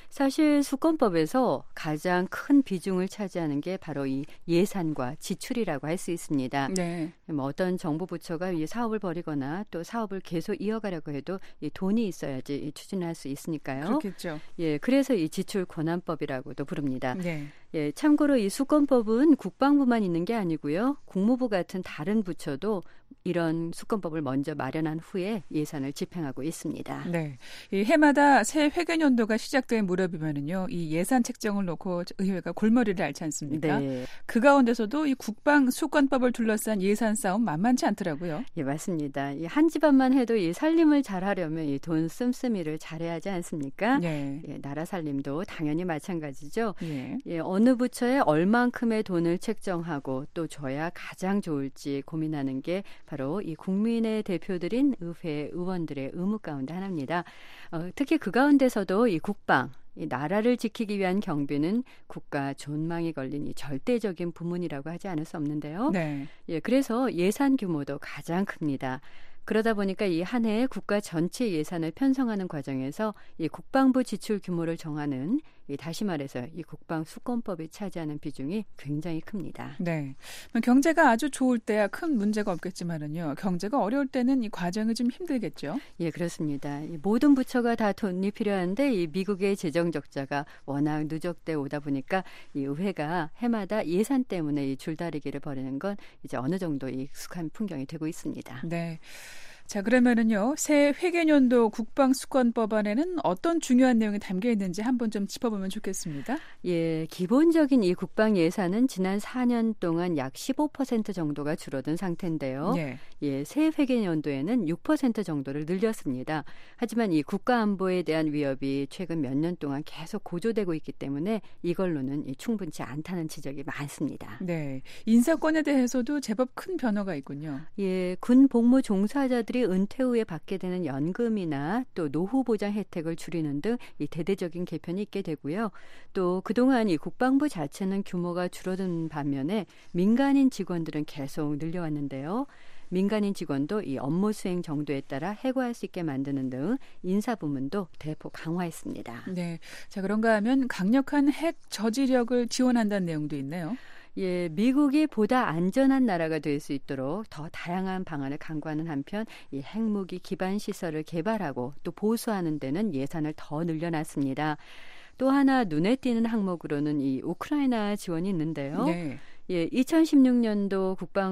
[SPEAKER 8] 사실 수권법에서 가장 큰 비중을 차지하는 게 바로 이 예산과 지출이라고 할 수 있습니다. 네. 뭐 어떤 정부 부처가 이 사업을 벌이거나 또 사업을 계속 이어가려고 해도 이 돈이 있어야지 추진할 수 있으니까요.
[SPEAKER 4] 그렇겠죠.
[SPEAKER 8] 예, 그래서 이 지출 권한법이라고도 부릅니다.
[SPEAKER 4] 네.
[SPEAKER 8] 예, 참고로 이 수권법은 국방부만 있는 게 아니고요. 국무부 같은 다른 부처도 이런 수권법을 먼저 마련한 후에 예산을 집행하고 있습니다.
[SPEAKER 4] 네, 이 해마다 새 회계년도가 시작된 무렵이면은요, 이 예산 책정을 놓고 의회가 골머리를 앓지 않습니까? 네. 그 가운데서도 이 국방 수권법을 둘러싼 예산 싸움 만만치 않더라고요.
[SPEAKER 8] 예, 맞습니다. 이 한 집안만 해도 이 살림을 잘하려면 이 돈 씀씀이를 잘해야 하지 않습니까? 네. 예, 나라 살림도 당연히 마찬가지죠. 네. 예, 어느 부처에 얼만큼의 돈을 책정하고 또 줘야 가장 좋을지 고민하는 게 바로 이 국민의 대표들인 의회 의원들의 의무 가운데 하나입니다. 어, 특히 그 가운데서도 이 국방, 이 나라를 지키기 위한 경비는 국가 존망이 걸린 이 절대적인 부문이라고 하지 않을 수 없는데요. 네. 예, 그래서 예산 규모도 가장 큽니다. 그러다 보니까 이 한 해에 국가 전체 예산을 편성하는 과정에서 이 국방부 지출 규모를 정하는 이 다시 말해서 이 국방 수권법이 차지하는 비중이 굉장히 큽니다.
[SPEAKER 4] 네, 경제가 아주 좋을 때야 큰 문제가 없겠지만은요, 경제가 어려울 때는 이 과정이 좀 힘들겠죠.
[SPEAKER 8] 예, 그렇습니다. 이 모든 부처가 다 돈이 필요한데 이 미국의 재정 적자가 워낙 누적돼 오다 보니까 이 의회가 해마다 예산 때문에 이 줄다리기를 벌이는 건 이제 어느 정도 익숙한 풍경이 되고 있습니다.
[SPEAKER 4] 네. 자, 그러면은요, 새 회계년도 국방수권법안에는 어떤 중요한 내용이 담겨 있는지 한번 좀 짚어보면 좋겠습니다.
[SPEAKER 8] 예, 기본적인 이 국방 예산은 지난 사 년 동안 약 십오 퍼센트 정도가 줄어든 상태인데요. 예. 예, 새 회계년도에는 육 퍼센트 정도를 늘렸습니다. 하지만 이 국가 안보에 대한 위협이 최근 몇 년 동안 계속 고조되고 있기 때문에 이걸로는 충분치 않다는 지적이 많습니다.
[SPEAKER 4] 네, 인사권에 대해서도 제법 큰 변화가 있군요.
[SPEAKER 8] 예, 군 복무 종사자들이 은퇴 후에 받게 되는 연금이나 또 노후 보장 혜택을 줄이는 등 이 대대적인 개편이 있게 되고요. 또 그동안 이 국방부 자체는 규모가 줄어든 반면에 민간인 직원들은 계속 늘려왔는데요. 민간인 직원도 이 업무 수행 정도에 따라 해고할 수 있게 만드는 등 인사 부문도 대폭 강화했습니다.
[SPEAKER 4] 네, 자 그런가 하면 강력한 핵 저지력을 지원한다는 내용도 있네요.
[SPEAKER 8] 예, 미국이 보다 안전한 나라가 될 수 있도록 더 다양한 방안을 강구하는 한편 이 핵무기 기반 시설을 개발하고 또 보수하는 데는 예산을 더 늘려놨습니다. 또 하나 눈에 띄는 항목으로는 이 우크라이나 지원이 있는데요. 네. 예, 이천십육 년도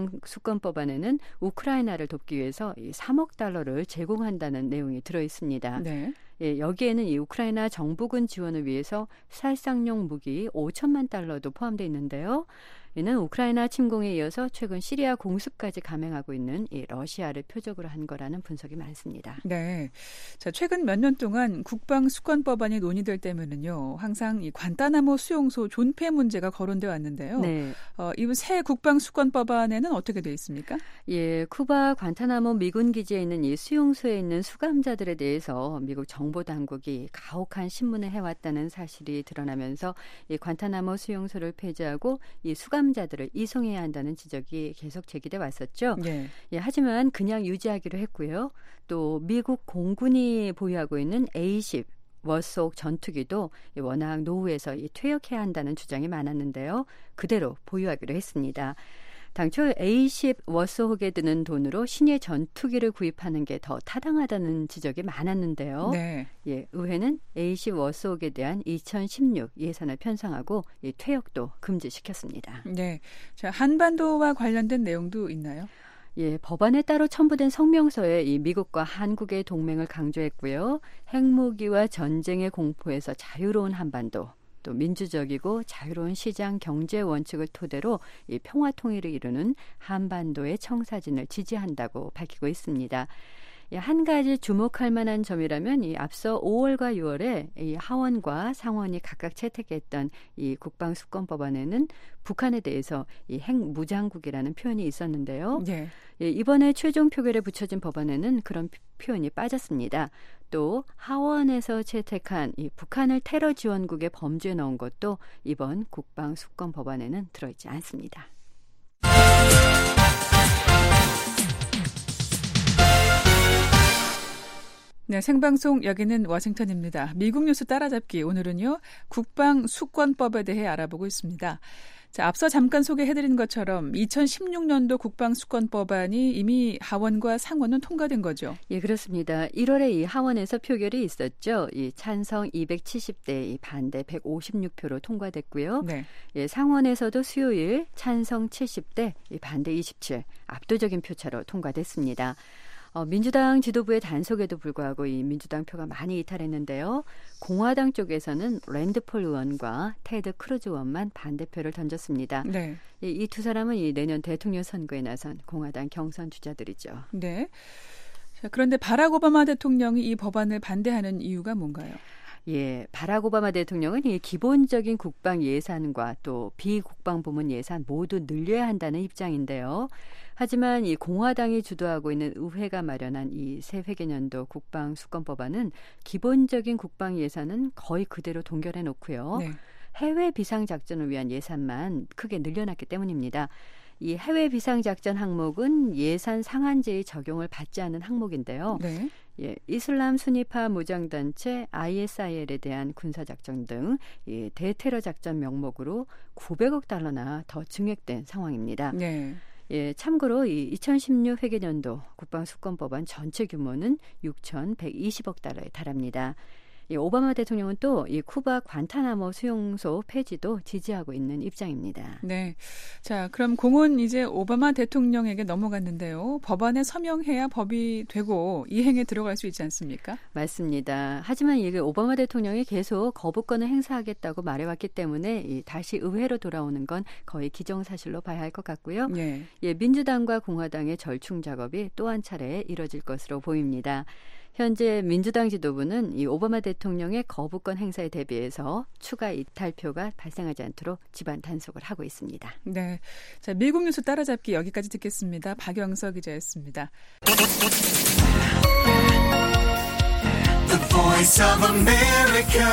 [SPEAKER 8] 국방수권법안에는 우크라이나를 돕기 위해서 이 삼억 달러를 제공한다는 내용이 들어 있습니다. 네. 예, 여기에는 이 우크라이나 정부군 지원을 위해서 살상용 무기 오천만 달러도 포함되어 있는데요. 이는 우크라이나 침공에 이어서 최근 시리아 공습까지 감행하고 있는 이 러시아를 표적으로 한 거라는 분석이 많습니다.
[SPEAKER 4] 네, 자 최근 몇 년 동안 국방 수권법안이 논의될 때면은요, 항상 이 관타나모 수용소 존폐 문제가 거론돼 왔는데요. 네. 어, 이 새 국방 수권법안에는 어떻게 돼 있습니까?
[SPEAKER 8] 예, 쿠바 관타나모 미군 기지에 있는 이 수용소에 있는 수감자들에 대해서 미국 정보 당국이 가혹한 신문을 해왔다는 사실이 드러나면서 이 관타나모 수용소를 폐지하고 이 수감 자들을 이송해야 한다는 지적이 계속 제기돼 왔었죠. 네. 예, 하지만 그냥 유지하기로 했고요. 또 미국 공군이 보유하고 있는 에이 십 워속 전투기도 워낙 노후에서 퇴역해야 한다는 주장이 많았는데요. 그대로 보유하기로 했습니다. 당초 에이 십 워속에 드는 돈으로 신의 전투기를 구입하는 게 더 타당하다는 지적이 많았는데요. 네. 예, 의회는 에이 십 워속에 대한 이천십육 예산을 편성하고 이 퇴역도 금지시켰습니다.
[SPEAKER 4] 네, 자 한반도와 관련된 내용도 있나요?
[SPEAKER 8] 예, 법안에 따로 첨부된 성명서에 이 미국과 한국의 동맹을 강조했고요. 핵무기와 전쟁의 공포에서 자유로운 한반도, 또 민주적이고 자유로운 시장 경제 원칙을 토대로 이 평화 통일을 이루는 한반도의 청사진을 지지한다고 밝히고 있습니다. 한 가지 주목할 만한 점이라면 이 앞서 오월과 유월에 이 하원과 상원이 각각 채택했던 이 국방수권법안에는 북한에 대해서 이 핵무장국이라는 표현이 있었는데요. 네. 예, 이번에 최종 표결에 붙여진 법안에는 그런 표현이 빠졌습니다. 또 하원에서 채택한 이 북한을 테러 지원국의 범죄에 넣은 것도 이번 국방수권법안에는 들어있지 않습니다.
[SPEAKER 4] 네, 생방송 여기는 워싱턴입니다. 미국 뉴스 따라잡기 오늘은요, 국방수권법에 대해 알아보고 있습니다. 자, 앞서 잠깐 소개해드린 것처럼 이천십육 년도 국방수권법안이 이미 하원과 상원은 통과된 거죠.
[SPEAKER 8] 예, 그렇습니다. 일월에 이 하원에서 표결이 있었죠. 이 찬성 이백칠십 대, 이 반대 백오십육 표로 통과됐고요. 네. 예, 상원에서도 수요일 찬성 칠십 대, 이 반대 이십칠, 압도적인 표차로 통과됐습니다. 어, 민주당 지도부의 단속에도 불구하고 이 민주당 표가 많이 이탈했는데요. 공화당 쪽에서는 랜드폴 의원과 테드 크루즈 의원만 반대표를 던졌습니다. 네. 이 두 사람은 이 내년 대통령 선거에 나선 공화당 경선 주자들이죠.
[SPEAKER 4] 네. 자, 그런데 바락 오바마 대통령이 이 법안을 반대하는 이유가 뭔가요?
[SPEAKER 8] 예, 바락 오바마 대통령은 이 기본적인 국방 예산과 또 비국방 부문 예산 모두 늘려야 한다는 입장인데요. 하지만 이 공화당이 주도하고 있는 의회가 마련한 이 새 회계년도 국방수권법안은 기본적인 국방 예산은 거의 그대로 동결해 놓고요. 네. 해외 비상작전을 위한 예산만 크게 늘려놨기 때문입니다. 이 해외 비상작전 항목은 예산 상한제의 적용을 받지 않는 항목인데요. 네. 예, 이슬람 순위파 무장단체 아이에스아이엘에 대한 군사작전 등 이 대테러 작전 명목으로 구백억 달러나 더 증액된 상황입니다. 네. 예, 참고로 이 이천십육 회계년도 국방수권법안 전체 규모는 육천백이십억 달러에 달합니다. 이 오바마 대통령은 또 이 쿠바 관타나모 수용소 폐지도 지지하고 있는 입장입니다.
[SPEAKER 4] 네, 자 그럼 공은 이제 오바마 대통령에게 넘어갔는데요. 법안에 서명해야 법이 되고 이행에 들어갈 수 있지 않습니까?
[SPEAKER 8] 맞습니다. 하지만 이게 오바마 대통령이 계속 거부권을 행사하겠다고 말해왔기 때문에 이 다시 의회로 돌아오는 건 거의 기정사실로 봐야 할 것 같고요. 네. 예, 민주당과 공화당의 절충 작업이 또 한 차례 이뤄질 것으로 보입니다. 현재 민주당 지도부는 이 오바마 대통령의 거부권 행사에 대비해서 추가 이탈표가 발생하지 않도록 집안 단속을 하고 있습니다.
[SPEAKER 4] 네, 자 미국 뉴스 따라잡기 여기까지 듣겠습니다. 박영서 기자였습니다. The Voice of America,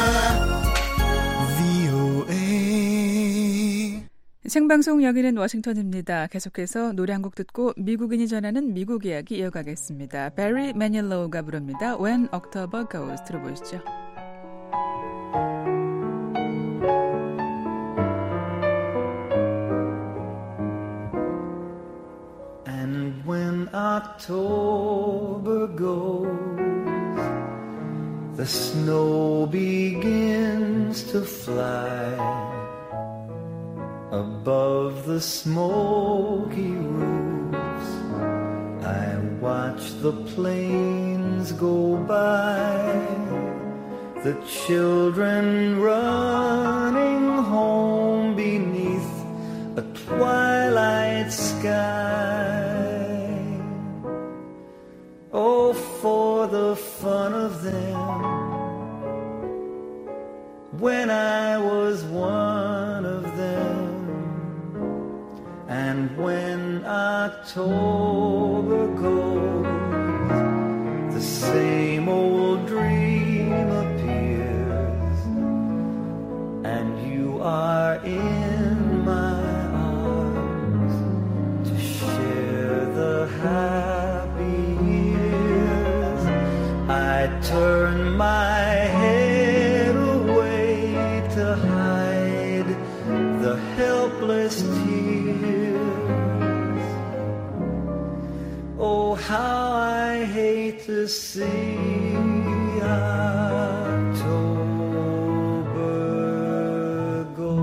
[SPEAKER 4] 브이오에이. 생방송 여기는 워싱턴입니다. 계속해서 노래 한 곡 듣고 미국인이 전하는 미국 이야기 이어가겠습니다. 베리 매닐로우가 부릅니다. When October Goes 들어보시죠.
[SPEAKER 9] And when October goes, the snow begins to fly above of the smoky roofs. I watch the planes go by, the children running home beneath a twilight sky. Oh, for the fun of them, when I was one of them. And when October goes, the same old dream appears, and you are in my arms to share the happy years. I turn my head away to hide the helpless tears. Oh, how I hate to see October go.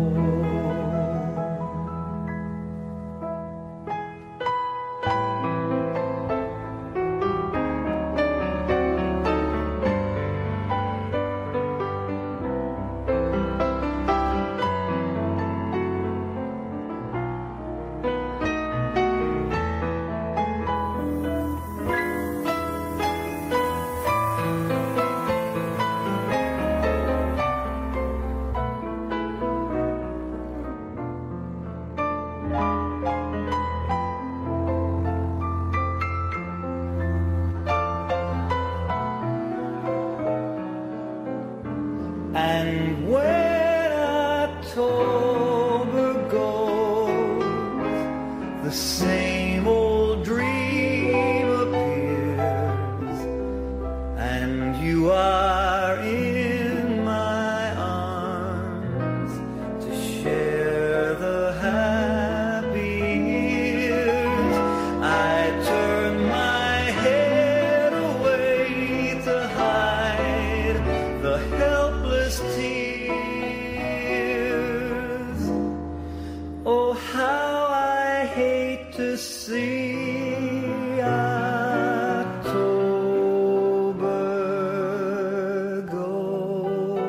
[SPEAKER 9] And when October goes, the same old dream appears, and you are in my arms to share the happy years. I turn my head away to hide the helpless tears. Oh, how I hate to see October go.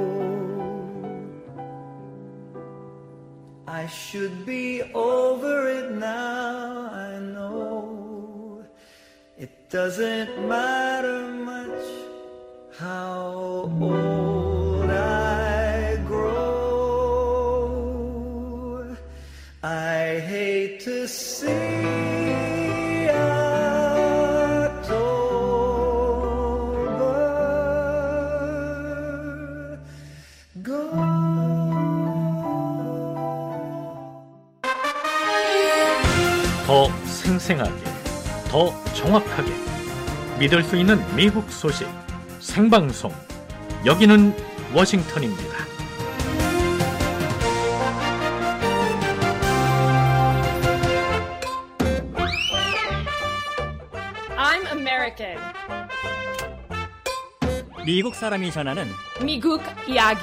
[SPEAKER 9] I should be over it now, I know. It doesn't matter much how old I grow. I hate to see October go.
[SPEAKER 3] 더 생생하게, 더 정확하게 믿을 수 있는 미국 소식 생방송. 여기는 워싱턴입니다.
[SPEAKER 10] I'm American.
[SPEAKER 11] 미국 사람이 전하는
[SPEAKER 10] 미국 이야기.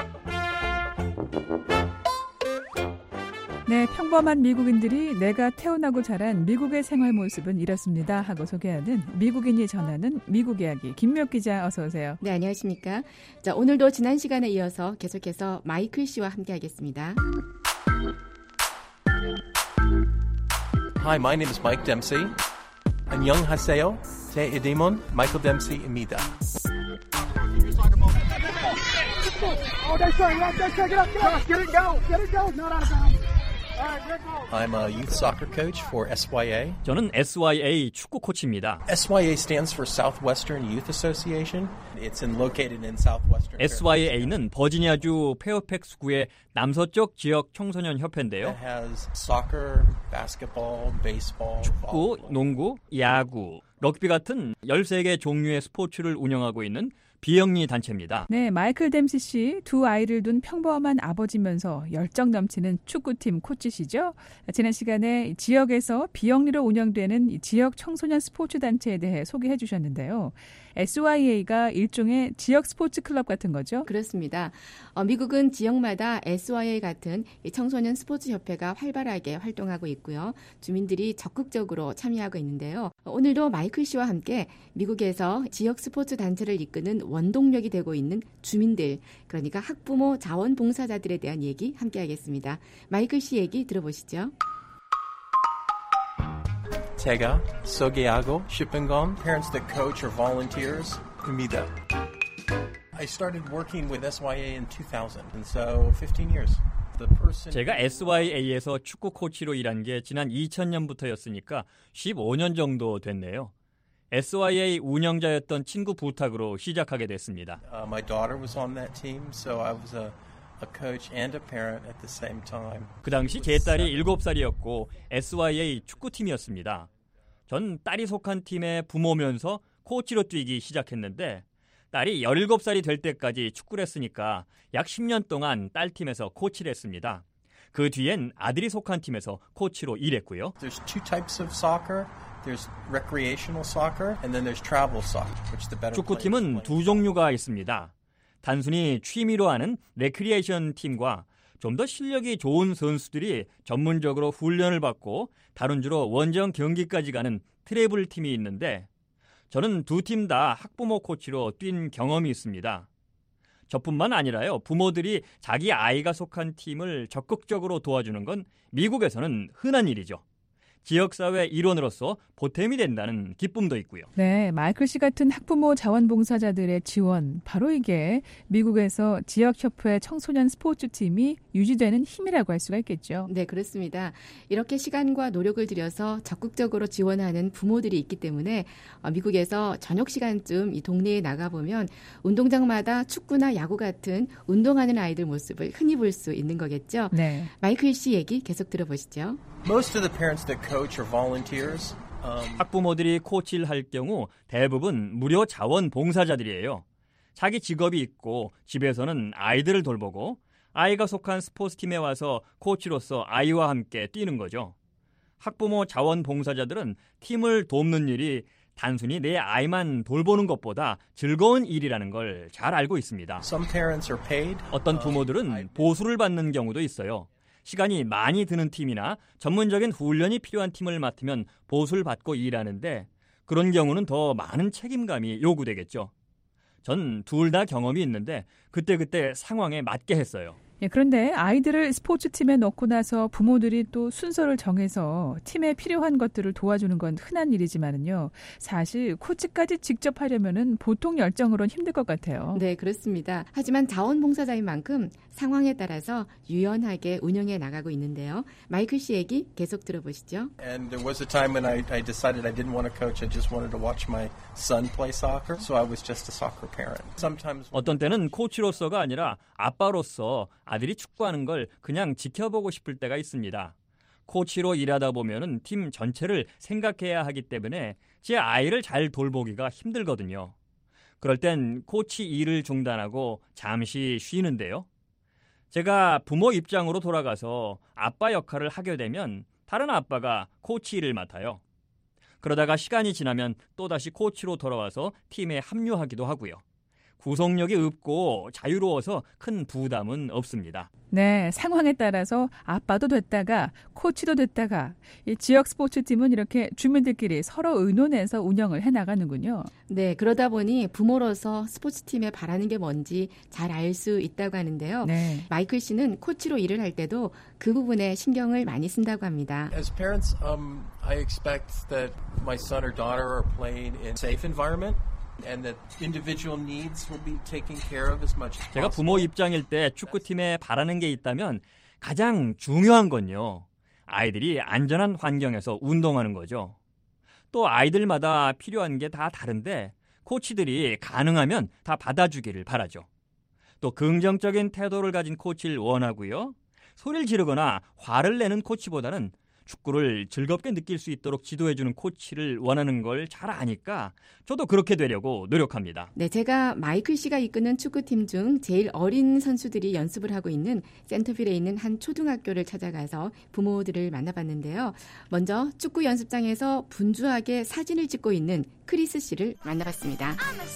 [SPEAKER 4] 네, 평범한 미국인들이 내가 태어나고 자란 미국의 생활 모습은 이렇습니다 하고 소개하는 미국인이 전하는 미국 이야기. 김미옥 기자 어서 오세요.
[SPEAKER 12] 네, 안녕하십니까. 자, 오늘도 지난 시간에 이어서 계속해서 마이클 씨와 함께하겠습니다.
[SPEAKER 13] Hi, my name is Mike Dempsey. 안녕하세요. 제 이름은 마이클 댐시입니다.
[SPEAKER 14] Oh, they're trying, they're trying, get up, get up, get it, go, get it, go, not out of bounds.
[SPEAKER 13] I'm a youth soccer coach for S Y A.
[SPEAKER 11] 저는 에스 와이 에이 축구 코치입니다.
[SPEAKER 13] S Y A stands for Southwestern Youth Association. It's in, located in southwestern.
[SPEAKER 11] 에스 와이 에이는 버지니아주 페어팩스구의 남서쪽 지역 청소년 협회인데요.
[SPEAKER 13] It has soccer, basketball, baseball,
[SPEAKER 11] 축구, 농구, 야구, 럭비 같은 열세 개 종류의 스포츠를 운영하고 있는 비영리 단체입니다.
[SPEAKER 4] 네, 마이클 댐시 씨 두 아이를 둔 평범한 아버지면서 열정 넘치는 축구팀 코치시죠. 지난 시간에 지역에서 비영리로 운영되는 지역 청소년 스포츠 단체에 대해 소개해 주셨는데요. 에스와이에이가 일종의 지역 스포츠 클럽 같은 거죠?
[SPEAKER 12] 그렇습니다. 어, 미국은 지역마다 에스와이에이 같은 청소년 스포츠 협회가 활발하게 활동하고 있고요. 주민들이 적극적으로 참여하고 있는데요. 오늘도 마이클 씨와 함께 미국에서 지역 스포츠 단체를 이끄는 원동력이 되고 있는 주민들, 그러니까 학부모 자원봉사자들에 대한 얘기 함께 하겠습니다. 마이클 씨 얘기 들어보시죠.
[SPEAKER 13] 제가 소개하고 싶은 건 parents that coach or volunteers입니다. I started working with 에스와이에이 in two thousand, and so fifteen years. The person...
[SPEAKER 11] 제가 에스와이에이에서 축구 코치로 일한 게 지난 이천 년부터였으니까 십오 년 정도 됐네요. 에스와이에이 운영자였던 친구 부탁으로 시작하게 됐습니다.
[SPEAKER 13] Uh, my daughter was on that team, so I was a, a coach and a parent at the same time.
[SPEAKER 11] 그 당시 제 딸이 일곱 살이었고 에스와이에이 축구팀이었습니다. 전 딸이 속한 팀의 부모면서 코치로 뛰기 시작했는데 딸이 열일곱 살이 될 때까지 축구를 했으니까 약 십 년 동안 딸 팀에서 코치를 했습니다. 그 뒤엔 아들이 속한 팀에서 코치로 일했고요.
[SPEAKER 13] There's two types of soccer. There's recreational soccer and then there's travel soccer, which the better
[SPEAKER 11] 축구팀은 두 종류가 있습니다. 단순히 취미로 하는 레크리에이션 팀과 좀 더 실력이 좋은 선수들이 전문적으로 훈련을 받고 다른 주로 원정 경기까지 가는 트래블 팀이 있는데 저는 두 팀 다 학부모 코치로 뛴 경험이 있습니다. 저뿐만 아니라요. 부모들이 자기 아이가 속한 팀을 적극적으로 도와주는 건 미국에서는 흔한 일이죠. 지역사회 일원으로서 보탬이 된다는 기쁨도 있고요.
[SPEAKER 4] 네, 마이클 씨 같은 학부모 자원봉사자들의 지원, 바로 이게 미국에서 지역협회 청소년 스포츠팀이 유지되는 힘이라고 할 수가 있겠죠.
[SPEAKER 12] 네, 그렇습니다. 이렇게 시간과 노력을 들여서 적극적으로 지원하는 부모들이 있기 때문에 미국에서 저녁 시간쯤 이 동네에 나가보면 운동장마다 축구나 야구 같은 운동하는 아이들 모습을 흔히 볼 수 있는 거겠죠.
[SPEAKER 4] 네.
[SPEAKER 12] 마이클 씨 얘기 계속 들어보시죠.
[SPEAKER 13] Most of the parents that coach are volunteers. Um...
[SPEAKER 11] 학부모들이 코치를 할 경우 대부분 무료 자원 봉사자들이에요. 자기 직업이 있고 집에서는 아이들을 돌보고 아이가 속한 스포츠팀에 와서 코치로서 아이와 함께 뛰는 거죠. 학부모 자원 봉사자들은 팀을 돕는 일이 단순히 내 아이만 돌보는 것보다 즐거운 일이라는 걸 잘 알고 있습니다.
[SPEAKER 13] Some parents are paid.
[SPEAKER 11] 어떤 부모들은 보수를 받는 경우도 있어요. 시간이 많이 드는 팀이나 전문적인 훈련이 필요한 팀을 맡으면 보수를 받고 일하는데 그런 경우는 더 많은 책임감이 요구되겠죠. 전 둘 다 경험이 있는데 그때그때 상황에 맞게 했어요.
[SPEAKER 4] 예, 그런데 아이들을 스포츠팀에 넣고 나서 부모들이 또 순서를 정해서 팀에 필요한 것들을 도와주는 건 흔한 일이지만은요. 사실 코치까지 직접 하려면은 보통 열정으로는 힘들 것 같아요.
[SPEAKER 12] 네, 그렇습니다. 하지만 자원봉사자인 만큼 상황에 따라서 유연하게 운영해 나가고 있는데요. 마이클 씨 얘기 계속 들어보시죠.
[SPEAKER 13] And there was a time when I, I decided I didn't want to coach. I just wanted to watch my son play soccer. So I was just a soccer parent. Sometimes
[SPEAKER 11] 어떤 때는 코치로서가 아니라 아빠로서 아들이 축구하는 걸 그냥 지켜보고 싶을 때가 있습니다. 코치로 일하다 보면은 팀 전체를 생각해야 하기 때문에 제 아이를 잘 돌보기가 힘들거든요. 그럴 땐 코치 일을 중단하고 잠시 쉬는데요. 제가 부모 입장으로 돌아가서 아빠 역할을 하게 되면 다른 아빠가 코치 일을 맡아요. 그러다가 시간이 지나면 또다시 코치로 돌아와서 팀에 합류하기도 하고요. 구속력이 없고 자유로워서 큰 부담은 없습니다.
[SPEAKER 4] 네, 상황에 따라서 아빠도 됐다가 코치도 됐다가 이 지역 스포츠팀은 이렇게 주민들끼리 서로 의논해서 운영을 해나가는군요.
[SPEAKER 12] 네, 그러다 보니 부모로서 스포츠팀에 바라는 게 뭔지 잘 알 수 있다고 하는데요.
[SPEAKER 4] 네.
[SPEAKER 12] 마이클 씨는 코치로 일을 할 때도 그 부분에 신경을 많이 쓴다고 합니다.
[SPEAKER 13] As parents, um, I expect that my son or daughter are playing in a safe environment. And that individual needs will be taken care of as much as possible.
[SPEAKER 11] 제가 부모 입장일 때 축구팀에 바라는 게 있다면 가장 중요한 건요. 아이들이 안전한 환경에서 운동하는 거죠. 또 아이들마다 필요한 게 다 다른데 코치들이 가능하면 다 받아주기를 바라죠. 또 긍정적인 태도를 가진 코치를 원하고요. 소리를 지르거나 화를 내는 코치보다는 축구를 즐겁게 느낄 수 있도록 지도해주는 코치를 원하는 걸 잘 아니까 저도 그렇게 되려고 노력합니다.
[SPEAKER 12] 네, 제가 마이클 씨가 이끄는 축구팀 중 제일 어린 선수들이 연습을 하고 있는 센터필에 있는 한 초등학교를 찾아가서 부모들을 만나봤는데요. 먼저 축구 연습장에서 분주하게 사진을 찍고 있는 크리스 씨를 만나봤습니다.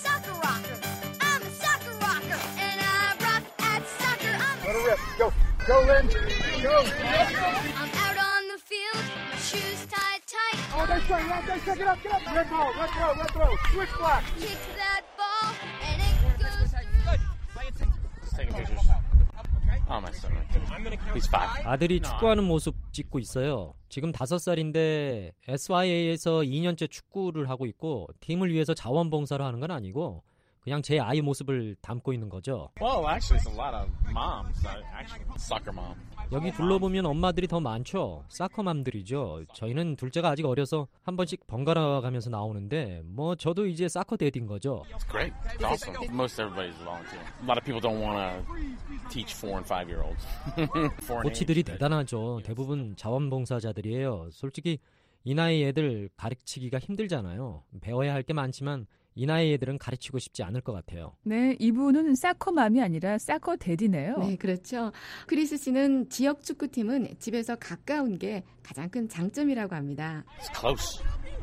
[SPEAKER 14] Go, go, Lynn. Go.
[SPEAKER 15] I'm out on the field, shoes tied tight.
[SPEAKER 14] Oh, nice try, nice try, get up, get up. Red ball, red throw, red throw, switch black.
[SPEAKER 15] Kick that ball, and it goes through.
[SPEAKER 16] Just taking pictures. Oh, my son. He's five.
[SPEAKER 17] 아들이 축구하는 모습 찍고 있어요. 지금 다섯 살인데 에스와이에이에서 이 년째 축구를 하고 있고 팀을 위해서 자원봉사를 하는 건 아니고 그냥 제 아이 모습을 담고 있는 거죠.
[SPEAKER 16] Well, actually, it's a lot of moms. Actually, soccer mom.
[SPEAKER 17] 여기 둘러보면 엄마들이 더 많죠. 사커맘들이죠. 저희는 둘째가 아직 어려서 한 번씩 번갈아 가면서 나오는데 뭐 저도 이제 사커 데디인 거죠.
[SPEAKER 16] It's great. It's awesome. Most everybody's volunteer. A lot of people don't want to teach four and five year olds.
[SPEAKER 17] 코치들이 대단하죠. 대부분 자원봉사자들이에요. 솔직히 이 나이 애들 가르치기가 힘들잖아요. 배워야 할 게 많지만 이 나이 애들은 가르치고 싶지 않을 것 같아요.
[SPEAKER 4] 네, 이분은 사커맘이 아니라 사커 데디네요.
[SPEAKER 12] 네, 그렇죠. 크리스 씨는 지역 축구팀은 집에서 가까운 게 가장 큰 장점이라고 합니다.
[SPEAKER 16] It's close.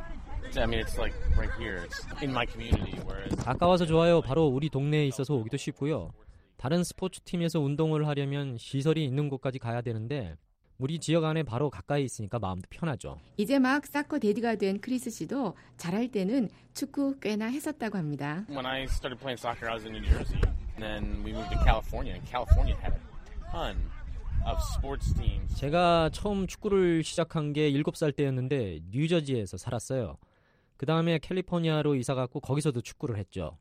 [SPEAKER 16] I mean, it's like right here. It's in my community. Whereas
[SPEAKER 17] 가까워서 좋아요. 바로 우리 동네에 있어서 오기도 쉽고요. 다른 스포츠팀에서 운동을 하려면 시설이 있는 곳까지 가야 되는데 우리 지역 안에 바로 가까이 있으니까 마음도 편하죠.
[SPEAKER 12] 이제 막 사커 데디가 된 크리스 씨도 잘할 때는 축구 꽤나 했었다고 합니다.
[SPEAKER 16] When I started playing soccer, I was in New Jersey. And then we moved to California. And California had a ton of sports teams.
[SPEAKER 17] 제가 처음 축구를 시작한 게 일곱 살 때였는데 뉴저지에서 살았어요. 그 다음에 캘리포니아로 이사 갔고 거기서도 축구를 했죠.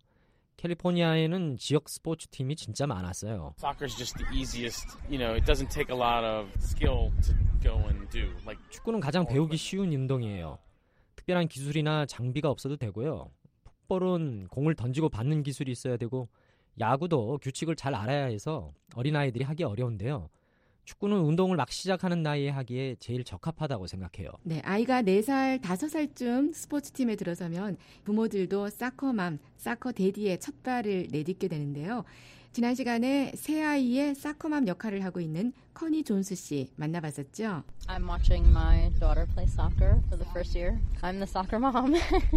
[SPEAKER 17] 캘리포니아에는 지역 스포츠 팀이 진짜 많았어요.
[SPEAKER 16] Soccer's just the easiest. You know, it doesn't take a lot of skill to go and do. Like
[SPEAKER 17] 축구는 가장 배우기 쉬운 운동이에요. 특별한 기술이나 장비가 없어도 되고요. 풋볼은 공을 던지고 받는 기술이 있어야 되고 야구도 규칙을 잘 알아야 해서 어린아이들이 하기 어려운데요. 축구는 운동을 막 시작하는 나이에 하기에 제일 적합하다고 생각해요.
[SPEAKER 12] 네, 아이가 네 살, 다섯 살쯤 스포츠팀에 들어서면 부모들도 사커맘, 사커 데디의 첫 발을 내딛게 되는데요. 지난 시간에 새 아이의 사커맘 역할을 하고 있는 커니 존스 씨 만나봤었죠.
[SPEAKER 18] I'm watching my daughter play soccer for the first year. I'm the soccer mom.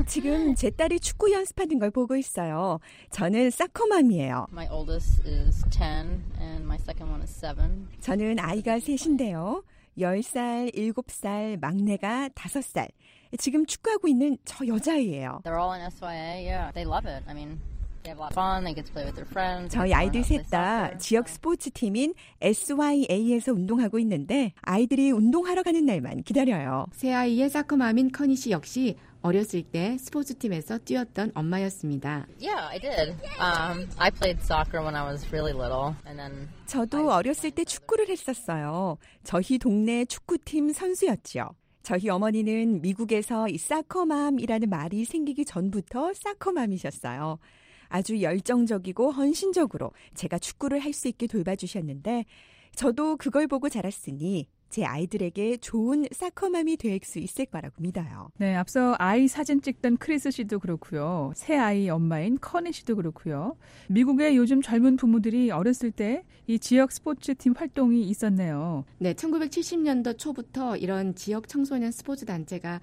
[SPEAKER 19] 지금 제 딸이 축구 연습하는 걸 보고 있어요. 저는 사커맘이에요.
[SPEAKER 18] My oldest is ten and my second one is seven.
[SPEAKER 19] 저는 아이가 셋인데요. 열 살, 일곱 살, 막내가 다섯 살. 지금 축구하고 있는 저 여자아이예요.
[SPEAKER 18] They're all in 에스와이에이. Yeah, they love it. I mean, they have a lot of fun. They get to play with their friends.
[SPEAKER 19] 저희 아이들 셋 다 지역 스포츠 팀인 에스와이에이에서 운동하고 있는데 아이들이 운동하러 가는 날만 기다려요.
[SPEAKER 12] 새 아이의 사커맘인 커니 씨 역시 어렸을 때 스포츠팀에서 뛰었던 엄마였습니다.
[SPEAKER 18] Yeah, I did. Um, I played soccer when I was really little, and then.
[SPEAKER 19] 저도 어렸을 때 축구를 했었어요. 저희 동네 축구팀 선수였죠. 저희 어머니는 미국에서 이 사커맘이라는 말이 생기기 전부터 사커맘이셨어요. 아주 열정적이고 헌신적으로 제가 축구를 할 수 있게 돌봐주셨는데 저도 그걸 보고 자랐으니 제 아이들에게 좋은 사커맘이 될 수 있을 거라고 믿어요.
[SPEAKER 4] 네, 앞서 아이 사진 찍던 크리스 씨도 그렇고요. 새 아이 엄마인 커니 씨도 그렇고요. 미국의 요즘 젊은 부모들이 어렸을 때 이 지역 스포츠팀 활동이 있었네요.
[SPEAKER 12] 네, 천구백칠십 년도 초부터 이런 지역 청소년 스포츠 단체가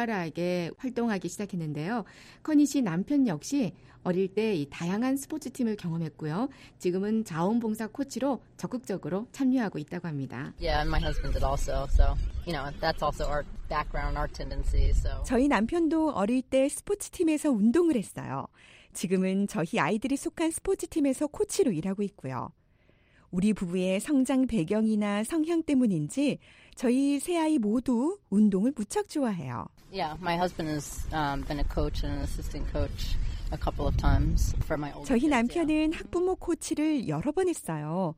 [SPEAKER 12] 활발하게 활동하기 시작했는데요. 커니 씨 남편 역시 어릴 때 이 다양한 스포츠팀을 경험했고요. 지금은 자원봉사 코치로 적극적으로 참여하고 있다고 합니다.
[SPEAKER 18] Yeah, and my husband did also. So, you know, that's also our background, our tendencies. So.
[SPEAKER 19] 저희 남편도 어릴 때 스포츠팀에서 운동을 했어요. 지금은 저희 아이들이 속한 스포츠팀에서 코치로 일하고 있고요. 우리 부부의 성장 배경이나 성향 때문인지 저희 세 아이 모두 운동을 무척 좋아해요.
[SPEAKER 18] Yeah, my husband has um, been a coach and an assistant coach a couple of times for my older
[SPEAKER 19] 저희
[SPEAKER 18] kids,
[SPEAKER 19] 남편은
[SPEAKER 18] yeah.
[SPEAKER 19] 학부모 코치를 여러 번 했어요.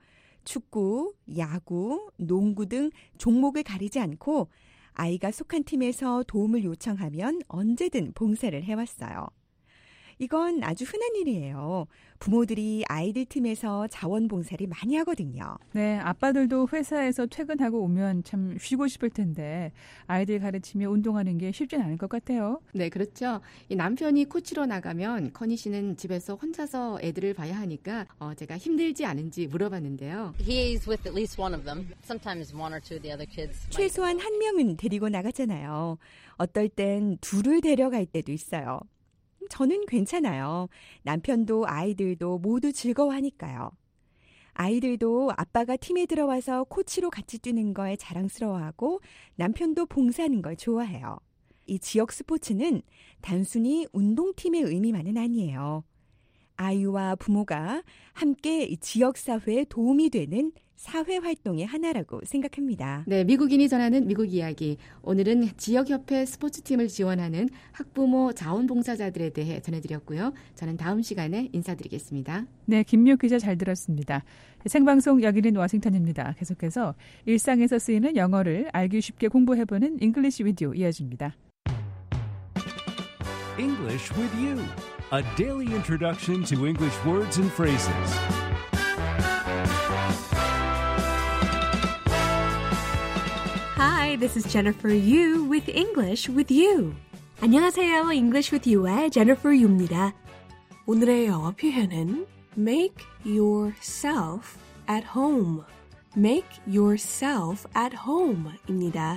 [SPEAKER 19] 축구, 야구, 농구 등 종목을 가리지 않고 아이가 속한 팀에서 도움을 요청하면 언제든 봉사를 해왔어요. 이건 아주 흔한 일이에요. 부모들이 아이들 팀에서 자원봉사를 많이 하거든요.
[SPEAKER 4] 네, 아빠들도 회사에서 퇴근하고 오면 참 쉬고 싶을 텐데 아이들 가르치며 운동하는 게 쉽진 않을 것 같아요.
[SPEAKER 12] 네, 그렇죠. 이 남편이 코치로 나가면 커니 씨는 집에서 혼자서 애들을 봐야 하니까 어, 제가 힘들지 않은지 물어봤는데요.
[SPEAKER 18] He's with at least one of them. Sometimes one or two of the other kids.
[SPEAKER 19] 최소한 한 명은 데리고 나가잖아요. 어떨 땐 둘을 데려갈 때도 있어요. 저는 괜찮아요. 남편도 아이들도 모두 즐거워하니까요. 아이들도 아빠가 팀에 들어와서 코치로 같이 뛰는 걸 자랑스러워하고 남편도 봉사하는 걸 좋아해요. 이 지역 스포츠는 단순히 운동팀의 의미만은 아니에요. 아이와 부모가 함께 이 지역사회에 도움이 되는 사회활동의 하나라고 생각합니다.
[SPEAKER 12] 네, 미국인이 전하는 미국 이야기. 오늘은 지역협회 스포츠팀을 지원하는 학부모 자원봉사자들에 대해 전해드렸고요. 저는 다음 시간에 인사드리겠습니다.
[SPEAKER 4] 네, 김미옥 기자 잘 들었습니다. 생방송 여기는 워싱턴입니다. 계속해서 일상에서 쓰이는 영어를 알기 쉽게 공부해보는 English with You 이어집니다.
[SPEAKER 20] English with You, a daily introduction to English words and phrases.
[SPEAKER 21] Hi, this is Jennifer Yu with English with You. 안녕하세요. English with You의 Jennifer Yu입니다. 오늘의 영어 표현은 make yourself at home. make yourself at home입니다.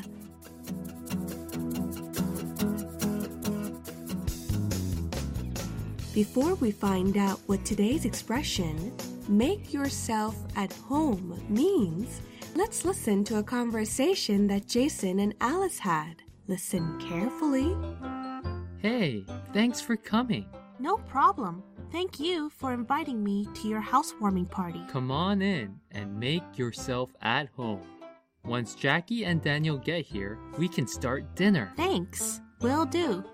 [SPEAKER 21] Before we find out what today's expression, make yourself at home means, let's listen to a conversation that Jason and Alice had. Listen carefully.
[SPEAKER 22] Hey, thanks for coming.
[SPEAKER 23] No problem. Thank you for inviting me to your housewarming party.
[SPEAKER 22] Come on in and make yourself at home. Once Jackie and Daniel get here, we can start dinner.
[SPEAKER 23] Thanks. Will do.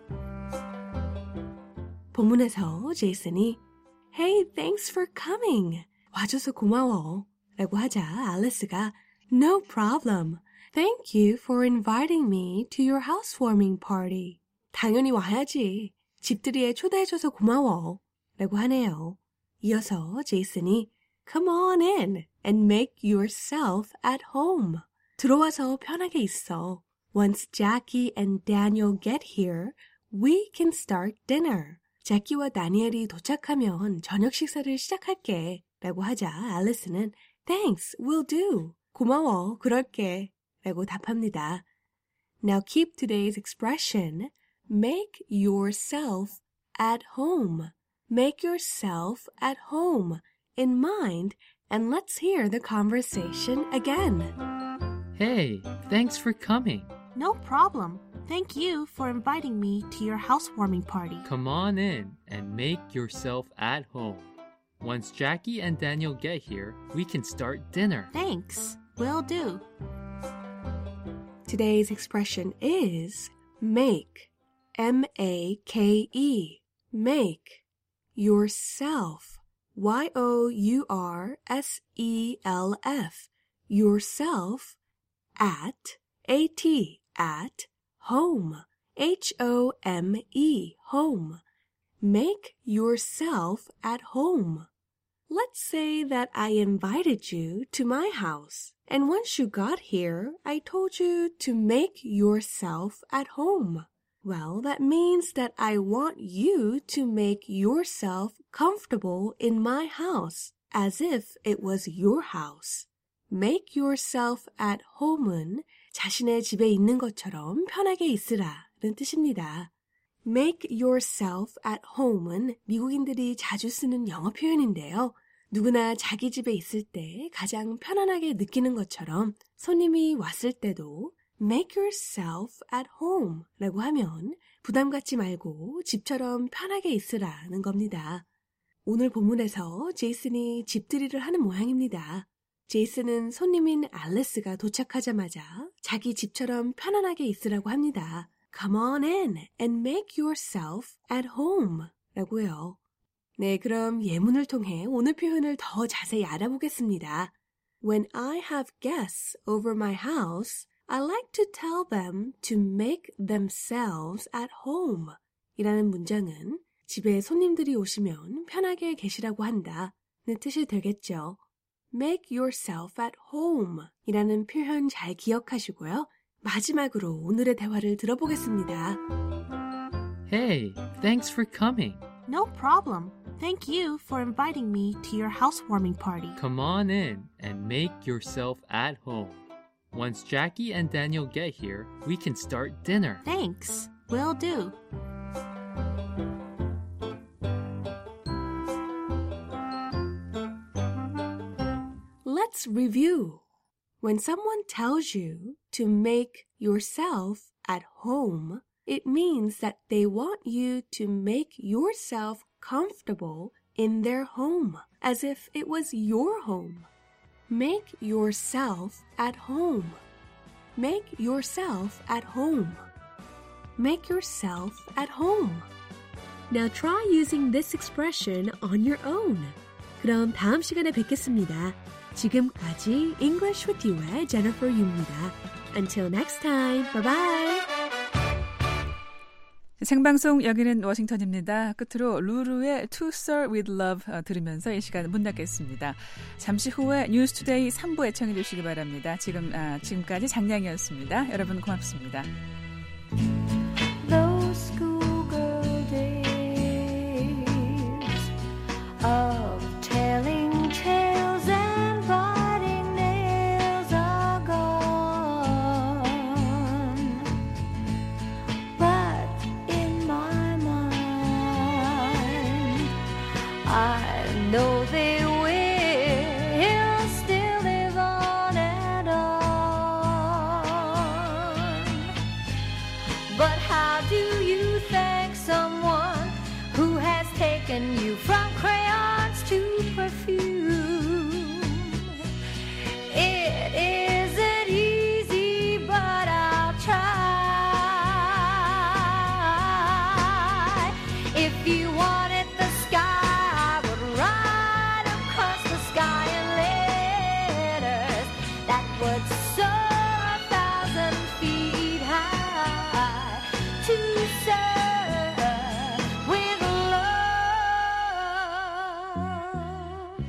[SPEAKER 21] 본문에서 제이슨이 Hey, thanks for coming. 와줘서 고마워. 라고 하자 알리스가 No problem. Thank you for inviting me to your housewarming party. 당연히 와야지. 집들이에 초대해줘서 고마워. 라고 하네요. 이어서 제이슨이 Come on in and make yourself at home. 들어와서 편하게 있어. Once Jackie and Daniel get here, we can start dinner. 자키와 다니엘이 도착하면 저녁 식사를 시작할게. 라고 하자 앨리스는 Thanks, will do. 고마워, 그럴게. 라고 답합니다. Now keep today's expression, make yourself at home. Make yourself at home in mind, and let's hear the conversation again.
[SPEAKER 22] Hey, thanks for coming.
[SPEAKER 23] No problem. Thank you for inviting me to your housewarming party.
[SPEAKER 22] Come on in and make yourself at home. Once Jackie and Daniel get here, we can start dinner.
[SPEAKER 23] Thanks. Will do.
[SPEAKER 21] Today's expression is make. M A K E. Make. Yourself. Y O U R S E L F. Yourself. At. A T. At. Home. H O M E. Home. Make yourself at home. Let's say that I invited you to my house, and once you got here, I told you to make yourself at home. Well, that means that I want you to make yourself comfortable in my house, as if it was your house. Make yourself at home은 자신의 집에 있는 것처럼 편하게 있으라는 뜻입니다. Make yourself at home은 미국인들이 자주 쓰는 영어 표현인데요. 누구나 자기 집에 있을 때 가장 편안하게 느끼는 것처럼 손님이 왔을 때도 make yourself at home 라고 하면 부담 갖지 말고 집처럼 편하게 있으라는 겁니다. 오늘 본문에서 제이슨이 집들이를 하는 모양입니다. 제이슨은 손님인 앨리스가 도착하자마자 자기 집처럼 편안하게 있으라고 합니다. Come on in and make yourself at home 라고요. 네, 그럼 예문을 통해 오늘 표현을 더 자세히 알아보겠습니다. When I have guests over my house, I like to tell them to make themselves at home 이라는 문장은 집에 손님들이 오시면 편하게 계시라고 한다는 뜻이 되겠죠. Make yourself at home 이라는 표현 잘 기억하시고요. 마지막으로 오늘의 대화를 들어보겠습니다.
[SPEAKER 22] Hey, thanks for coming.
[SPEAKER 23] No problem. Thank you for inviting me to your housewarming party.
[SPEAKER 22] Come on in and make yourself at home. Once Jackie and Daniel get here, we can start dinner.
[SPEAKER 23] Thanks. Will do.
[SPEAKER 21] Let's review. When someone tells you to make yourself at home, it means that they want you to make yourself comfortable in their home, as if it was your home. Make yourself at home. Make yourself at home. Make yourself at home. Now try using this expression on your own. 그럼 다음 시간에 뵙겠습니다. 지금까지 English with You의 Jennifer Yu입니다. Until next time, bye bye.
[SPEAKER 4] 생방송 여기는 워싱턴입니다. 끝으로 루루의 To Sir With Love 들으면서 이 시간 문 닫겠습니다. 잠시 후에 뉴스투데이 삼 부 애청해 주시기 바랍니다. 지금, 아, 지금까지 장량이었습니다. 여러분 고맙습니다.
[SPEAKER 1] Those schoolgirl days of telling tales and biting nails are gone. But in my mind, I know they will still live on and on. But how do you thank someone who has taken you from crayons to perfume? It isn't easy, but I'll try. If you wanted the sky, I would write across the sky in letters that would soar a thousand feet high to serve with love.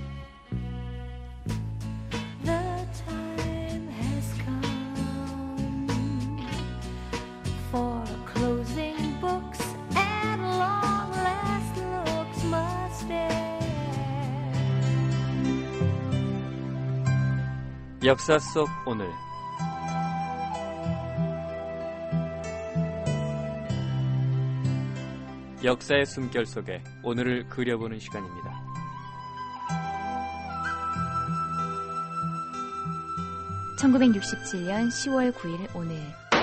[SPEAKER 1] The time has come for closing books and long last looks must end.
[SPEAKER 11] 역사 속 오늘 역사의 숨결 속에 오늘을 그려보는 시간입니다.
[SPEAKER 2] 천구백육십칠 년 시월 구일 오늘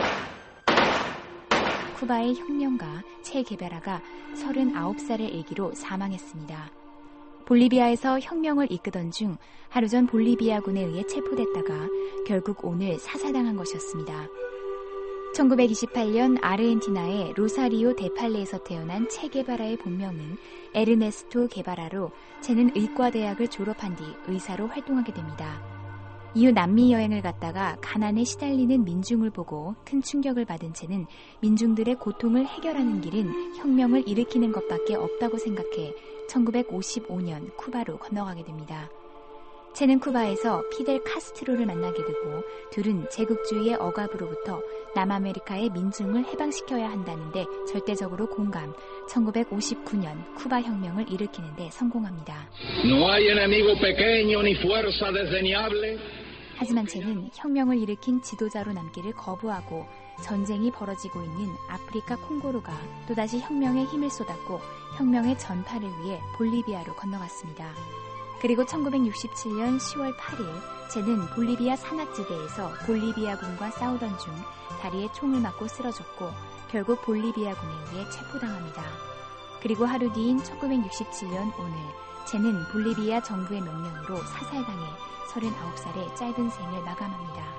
[SPEAKER 2] 쿠바의 혁명가 체 게바라가 서른아홉 살의 일기로 사망했습니다. 볼리비아에서 혁명을 이끄던 중 하루 전 볼리비아군에 의해 체포됐다가 결국 오늘 사살당한 것이었습니다. 천구백이십팔 년 아르헨티나의 로사리오 데팔레에서 태어난 체 게바라의 본명은 에르네스토 게바라로 체는 의과대학을 졸업한 뒤 의사로 활동하게 됩니다. 이후 남미 여행을 갔다가 가난에 시달리는 민중을 보고 큰 충격을 받은 체는 민중들의 고통을 해결하는 길은 혁명을 일으키는 것밖에 없다고 생각해 천구백오십오 년 쿠바로 건너가게 됩니다. 체는 쿠바에서 피델 카스트로를 만나게 되고 둘은 제국주의의 억압으로부터 남아메리카의 민중을 해방시켜야 한다는데 절대적으로 공감, 천구백오십구 년 쿠바 혁명을 일으키는 데 성공합니다.
[SPEAKER 5] No hay enemigo pequeño ni fuerza desdeñable.
[SPEAKER 2] 하지만 체는 혁명을 일으킨 지도자로 남기를 거부하고 전쟁이 벌어지고 있는 아프리카 콩고루가 또다시 혁명에 힘을 쏟았고 혁명의 전파를 위해 볼리비아로 건너갔습니다. 그리고 천구백육십칠 년 시월 팔일 체는 볼리비아 산악지대에서 볼리비아군과 싸우던 중 다리에 총을 맞고 쓰러졌고 결국 볼리비아군에 의해 체포당합니다. 그리고 하루 뒤인 천구백육십칠 년 오늘 체는 볼리비아 정부의 명령으로 사살당해 서른아홉 살의 짧은 생을 마감합니다.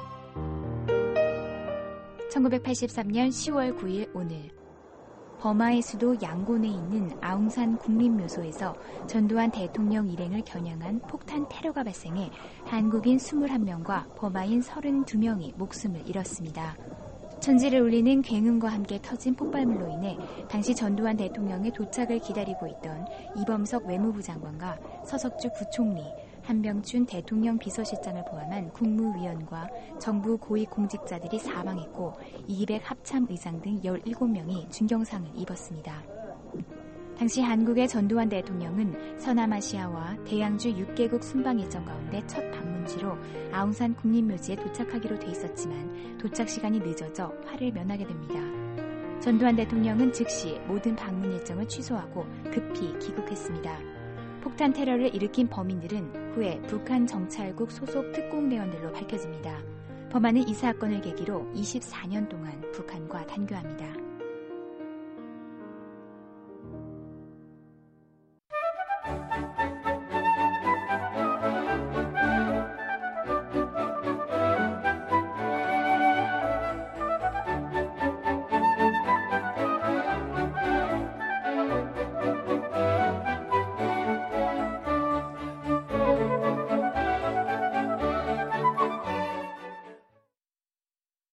[SPEAKER 2] 천구백팔십삼 년 시월 구일 오늘 버마의 수도 양곤에 있는 아웅산 국립묘소에서 전두환 대통령 일행을 겨냥한 폭탄 테러가 발생해 한국인 이십일 명과 버마인 삼십이 명이 목숨을 잃었습니다. 천지를 울리는 굉음과 함께 터진 폭발물로 인해 당시 전두환 대통령의 도착을 기다리고 있던 이범석 외무부 장관과 서석주 부총리, 한병춘 대통령 비서실장을 포함한 국무위원과 정부 고위공직자들이 사망했고 이기백 합참의장 등 열일곱 명이 중경상을 입었습니다. 당시 한국의 전두환 대통령은 서남아시아와 대양주 육 개국 순방 일정 가운데 첫 방문지로 아웅산 국립묘지에 도착하기로 돼 있었지만 도착 시간이 늦어져 화를 면하게 됩니다. 전두환 대통령은 즉시 모든 방문 일정을 취소하고 급히 귀국했습니다. 폭탄 테러를 일으킨 범인들은 후에 북한 정찰국 소속 특공대원들로 밝혀집니다. 범안은 이 사건을 계기로 이십사 년 동안 북한과 단교합니다.